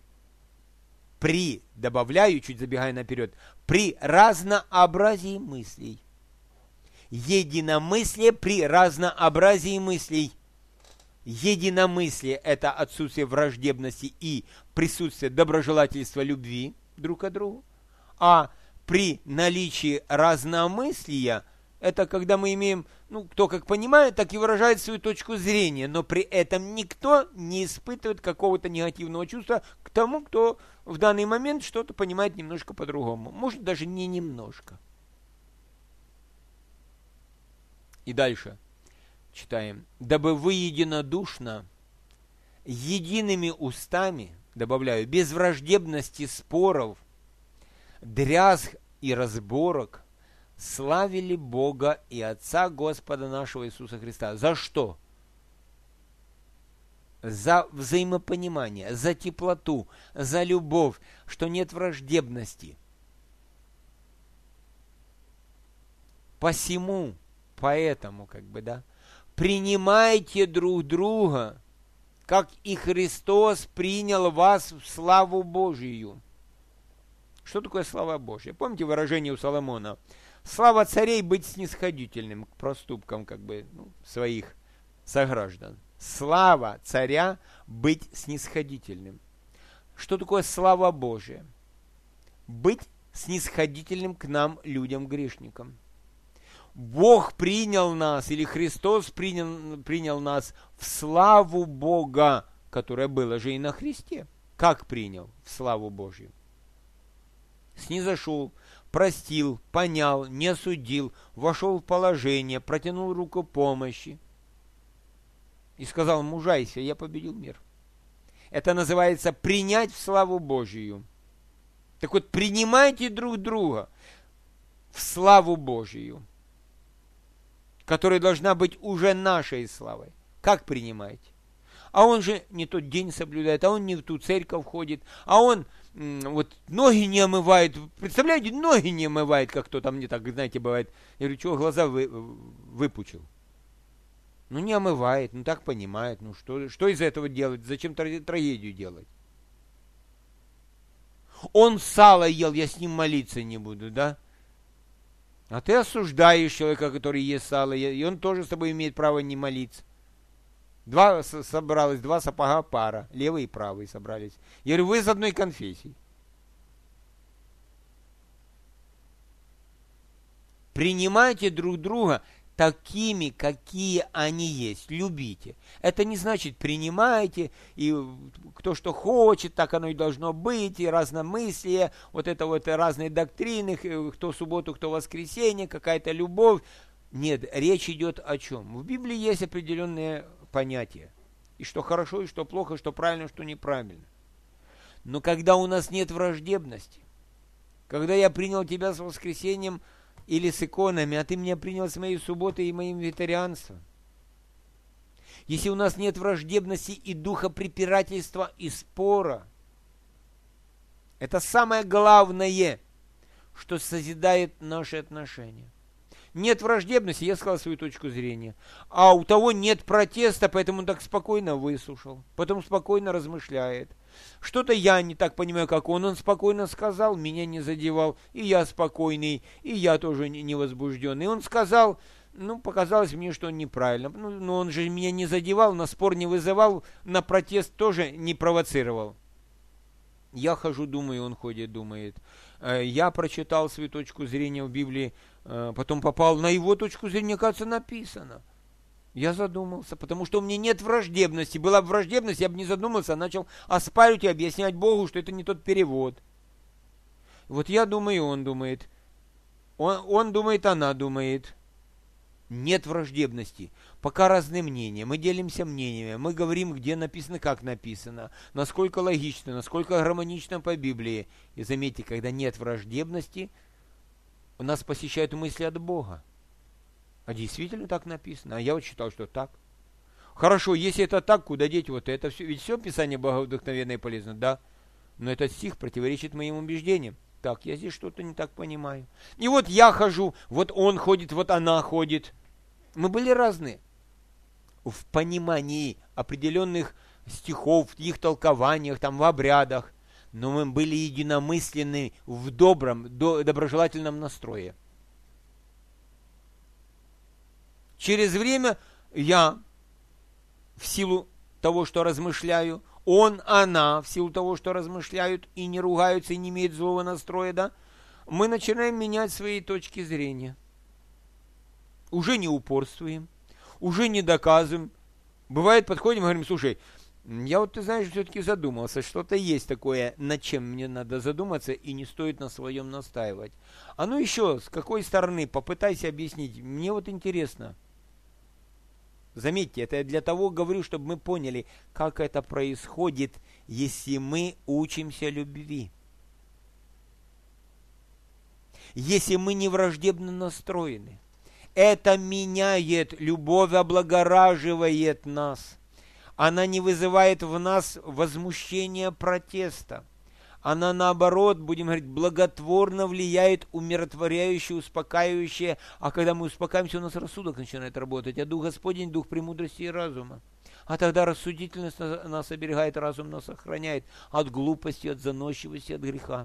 Добавляю, чуть забегая наперед, при разнообразии мыслей. единомыслие при разнообразии мыслей. Единомыслие – это отсутствие враждебности и присутствие доброжелательства, любви друг к другу. А при наличии разномыслия – это когда мы имеем, кто как понимает, так и выражает свою точку зрения, но при этом никто не испытывает какого-то негативного чувства к тому, кто в данный момент что-то понимает немножко по-другому. Может, даже не немножко. И дальше читаем. «Дабы вы единодушно, едиными устами, добавляю, без враждебности споров, дрязг и разборок, славили Бога и Отца Господа нашего Иисуса Христа». За что? За взаимопонимание, за теплоту, за любовь, что нет враждебности. Посему, поэтому, принимайте друг друга, как и Христос принял вас в славу Божию. Что такое слава Божья? Помните выражение у Соломона? Слава царей быть снисходительным к проступкам своих сограждан. Слава царя быть снисходительным. Что такое слава Божия? Быть снисходительным к нам, людям, грешникам. Бог принял нас, или Христос принял нас в славу Бога, которая была же и на Христе. Как принял? В славу Божью. Снизошел, простил, понял, не осудил, вошел в положение, протянул руку помощи и сказал: мужайся, я победил мир. Это называется принять в славу Божию. Так вот, принимайте друг друга в славу Божию, которая должна быть уже нашей славой. Как принимаете? А он же не тот день соблюдает, а он не в ту церковь ходит, а он ноги не омывает. Представляете, ноги не омывает, как кто там мне так, бывает. Я говорю, чего глаза выпучил? Не омывает, так понимает. Что из этого делать? Зачем трагедию делать? Он сало ел, я с ним молиться не буду, да? А ты осуждаешь человека, который ест сало, и он тоже с тобой имеет право не молиться. Два сапога пара, левый и правый собрались. Я говорю, вы из одной конфессии. Принимайте друг друга такими, какие они есть. Любите. Это не значит принимайте, и кто что хочет, так оно и должно быть, и разномыслие, разные доктрины, кто субботу, кто воскресенье, какая-то любовь. Нет, речь идет о чем? В Библии есть определенные понятия. И что хорошо, и что плохо, что правильно, что неправильно. Но когда у нас нет враждебности, когда я принял тебя с воскресением или с иконами, а ты меня принял с моей субботой и моим вегетарианством, если у нас нет враждебности и духа препирательства и спора, это самое главное, что созидает наши отношения. Нет враждебности, я сказал свою точку зрения. А у того нет протеста, поэтому он так спокойно выслушал. Потом спокойно размышляет. Что-то я не так понимаю, как он спокойно сказал, меня не задевал. И я спокойный, и я тоже не возбужденный. И он сказал, показалось мне, что он неправильно. Но он же меня не задевал, на спор не вызывал, на протест тоже не провоцировал. Я хожу, думаю, он ходит, думает. Я прочитал свою точку зрения в Библии, потом попал на его точку зрения, кажется, написано. Я задумался, потому что у меня нет враждебности. Была бы враждебность, я бы не задумался, а начал оспаривать и объяснять Богу, что это не тот перевод. Я думаю, он думает. Он думает, она думает. Нет враждебности. Пока разные мнения. Мы делимся мнениями. Мы говорим, где написано, как написано. Насколько логично, насколько гармонично по Библии. И заметьте, когда нет враждебности, у нас посещают мысли от Бога. А действительно так написано. А я считал, что так. Хорошо, если это так, куда деть это все? Ведь все Писание боговдохновенное и полезно, да? Но этот стих противоречит моим убеждениям. Так, я здесь что-то не так понимаю. И я хожу, он ходит, она ходит. Мы были разные в понимании определенных стихов, в их толкованиях, в обрядах, но мы были единомысленны в добром, доброжелательном настрое. Через время я, в силу того, что размышляю, он, она, в силу того, что размышляют и не ругаются, и не имеют злого настроя, да, мы начинаем менять свои точки зрения. Уже не упорствуем, уже не доказываем. Бывает, подходим и говорим: слушай, я вот, ты знаешь, все-таки задумался, что-то есть такое, над чем мне надо задуматься, и не стоит на своем настаивать. А ну еще, с какой стороны, попытайся объяснить, мне вот интересно. Заметьте, это я для того говорю, чтобы мы поняли, как это происходит, если мы учимся любви. Если мы не враждебно настроены. Это меняет, любовь облагораживает нас. Она не вызывает в нас возмущения, протеста. Она, наоборот, будем говорить, благотворно влияет, умиротворяюще, успокаивающее. А когда мы успокаиваемся, у нас рассудок начинает работать. А Дух Господень – Дух премудрости и разума. А тогда рассудительность нас оберегает, разум нас охраняет от глупости, от заносчивости, от греха.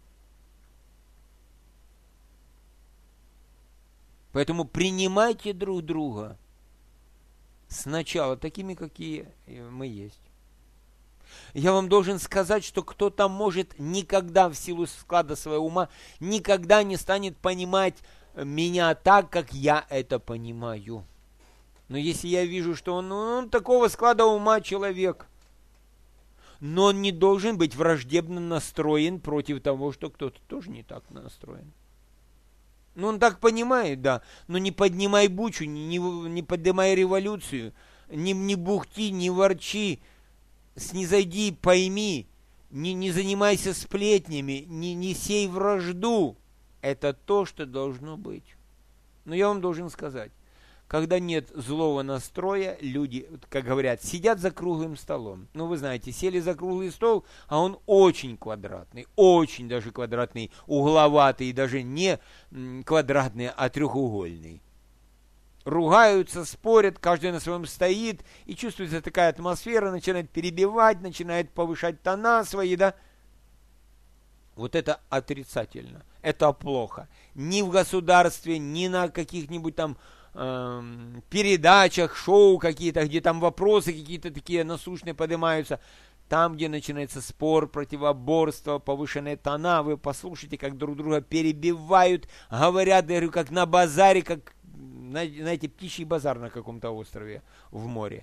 Поэтому принимайте друг друга сначала такими, какие мы есть. Я вам должен сказать, что кто-то может никогда в силу склада своего ума никогда не станет понимать меня так, как я это понимаю. Но если я вижу, что он такого склада ума человек, но он не должен быть враждебно настроен против того, что кто-то тоже не так настроен. Он так понимает, да, но не поднимай бучу, не поднимай революцию, не бухти, не ворчи, снизойди, пойми, не занимайся сплетнями, не сей вражду. Это то, что должно быть. Но я вам должен сказать, когда нет злого настроя, люди, как говорят, сидят за круглым столом. Вы знаете, сели за круглый стол, а он очень квадратный, очень даже квадратный, угловатый, даже не квадратный, а треугольный. Ругаются, спорят, каждый на своем стоит, и чувствуется такая атмосфера, начинает перебивать, начинает повышать тона свои, да? Вот это отрицательно, это плохо. Ни в государстве, ни на каких-нибудь там передачах, шоу какие-то, где там вопросы какие-то такие насущные поднимаются. Там, где начинается спор, противоборство, повышенные тона, вы послушайте, как друг друга перебивают, говорят, я говорю, как на базаре, как, знаете, птичий базар на каком-то острове в море.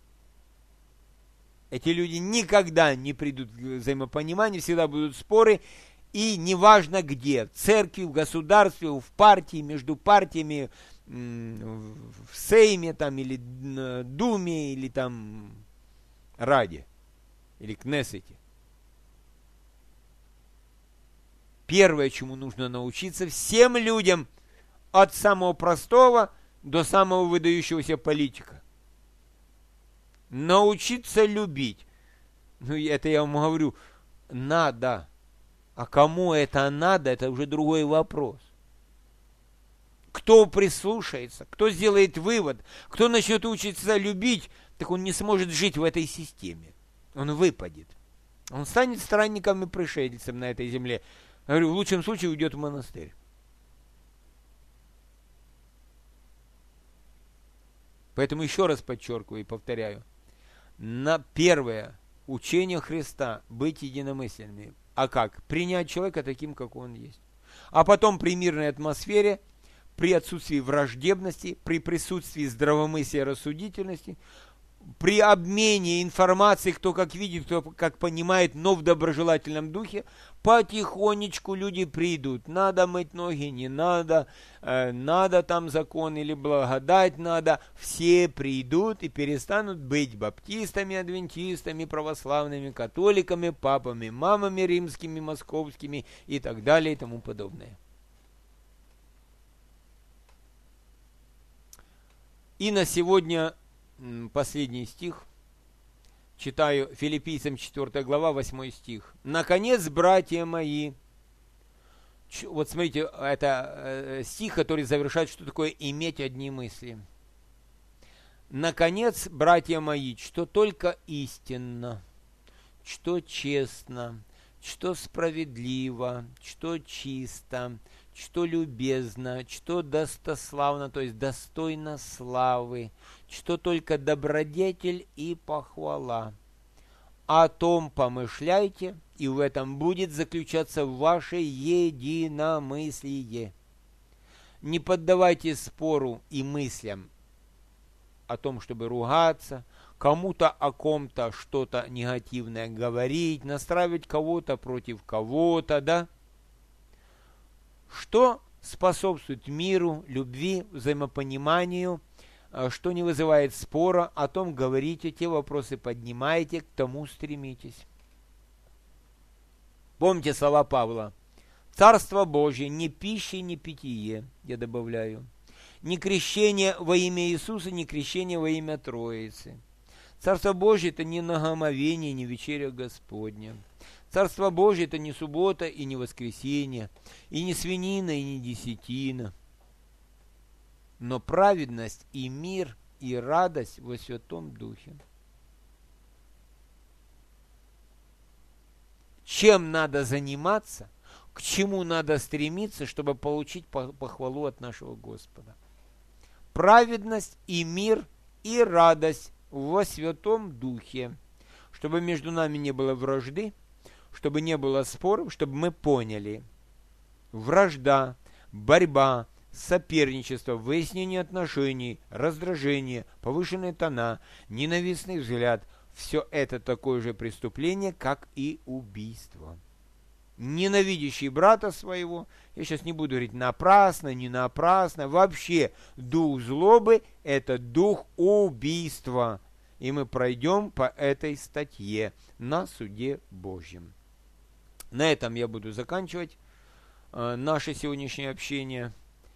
Эти люди никогда не придут к взаимопониманию, всегда будут споры, и неважно где, в церкви, в государстве, в партии, между партиями, в Сейме там, или Думе, или там Раде, или Кнессете. Первое, чему нужно научиться всем людям, от самого простого до самого выдающегося политика. Научиться любить. Это я вам говорю, надо. А кому это надо, это уже другой вопрос. Кто прислушается, кто сделает вывод, кто начнет учиться любить, так он не сможет жить в этой системе. Он выпадет. Он станет странником и пришельцем на этой земле. Я говорю, в лучшем случае уйдет в монастырь. Поэтому еще раз подчеркиваю и повторяю. На первое учение Христа быть единомысленными. А как? Принять человека таким, как он есть. А потом при мирной атмосфере, при отсутствии враждебности, при присутствии здравомыслия и рассудительности, при обмене информацией, кто как видит, кто как понимает, но в доброжелательном духе, потихонечку люди придут. Надо мыть ноги, не надо, надо там закон или благодать надо. Все придут и перестанут быть баптистами, адвентистами, православными, католиками, папами, мамами римскими, московскими и так далее и тому подобное. И на сегодня последний стих. Читаю Филиппийцам 4 глава, 8 стих. «Наконец, братья мои». Вот смотрите, это стих, который завершает, что такое иметь одни мысли. «Наконец, братья мои, что только истинно, что честно, что справедливо, что чисто, что любезно, что достославно, то есть достойно славы, что только добродетель и похвала. О том помышляйте, и в этом будет заключаться ваше единомыслие. Не поддавайтесь спору и мыслям о том, чтобы ругаться, кому-то о ком-то что-то негативное говорить, настраивать кого-то против кого-то, да? Что способствует миру, любви, взаимопониманию, что не вызывает спора, о том говорите, те вопросы поднимайте, к тому стремитесь. Помните слова Павла. Царство Божие не пища, не питье, я добавляю. Не крещение во имя Иисуса, не крещение во имя Троицы. Царство Божие – это не нагомовение, не вечеря Господня. Царство Божие – это не суббота и не воскресенье, и не свинина, и не десятина. Но праведность и мир, и радость во Святом Духе. Чем надо заниматься, к чему надо стремиться, чтобы получить похвалу от нашего Господа? Праведность и мир, и радость во Святом Духе, чтобы между нами не было вражды, чтобы не было споров, чтобы мы поняли. Вражда, борьба, соперничество, выяснение отношений, раздражение, повышенные тона, ненавистный взгляд – все это такое же преступление, как и убийство. Ненавидящий брата своего, я сейчас не буду говорить напрасно, не напрасно, вообще дух злобы – это дух убийства. И мы пройдем по этой статье на суде Божьем. На этом я буду заканчивать наше сегодняшнее общение.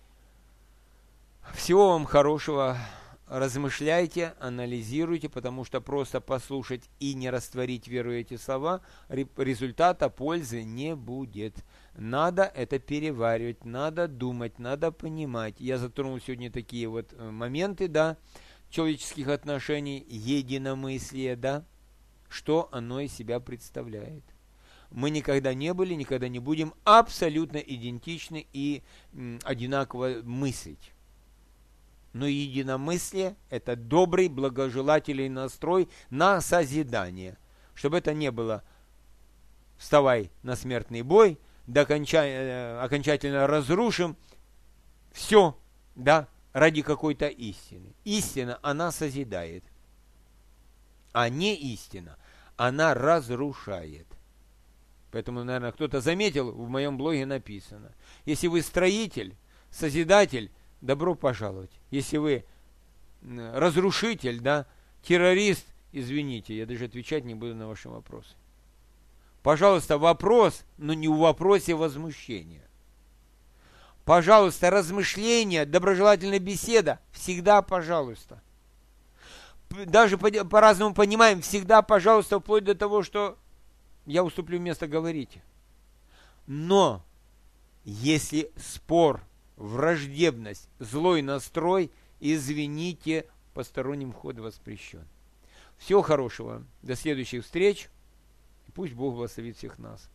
Всего вам хорошего. Размышляйте, анализируйте, потому что просто послушать и не растворить веру эти слова, результата пользы не будет. Надо это переваривать, надо думать, надо понимать. Я затронул сегодня такие вот моменты, да, человеческих отношений, единомыслия, да, что оно из себя представляет. Мы никогда не были, никогда не будем абсолютно идентичны и одинаково мыслить. Но единомыслие – это добрый, благожелательный настрой на созидание. Чтобы это не было «вставай на смертный бой», да окончательно разрушим все, да, ради какой-то истины. Истина, она созидает, а не истина, она разрушает. Поэтому, наверное, кто-то заметил, в моем блоге написано, если вы строитель, созидатель, добро пожаловать. Если вы разрушитель, да, террорист, извините, я даже отвечать не буду на ваши вопросы. Пожалуйста, вопрос, но не в вопросе возмущения. Пожалуйста, размышления, доброжелательная беседа, всегда пожалуйста. Даже по-разному понимаем, всегда пожалуйста, вплоть до того, что я уступлю место, говорите. Но если спор, враждебность, злой настрой, извините, посторонним вход воспрещен. Всего хорошего. До следующих встреч. Пусть Бог благословит всех нас.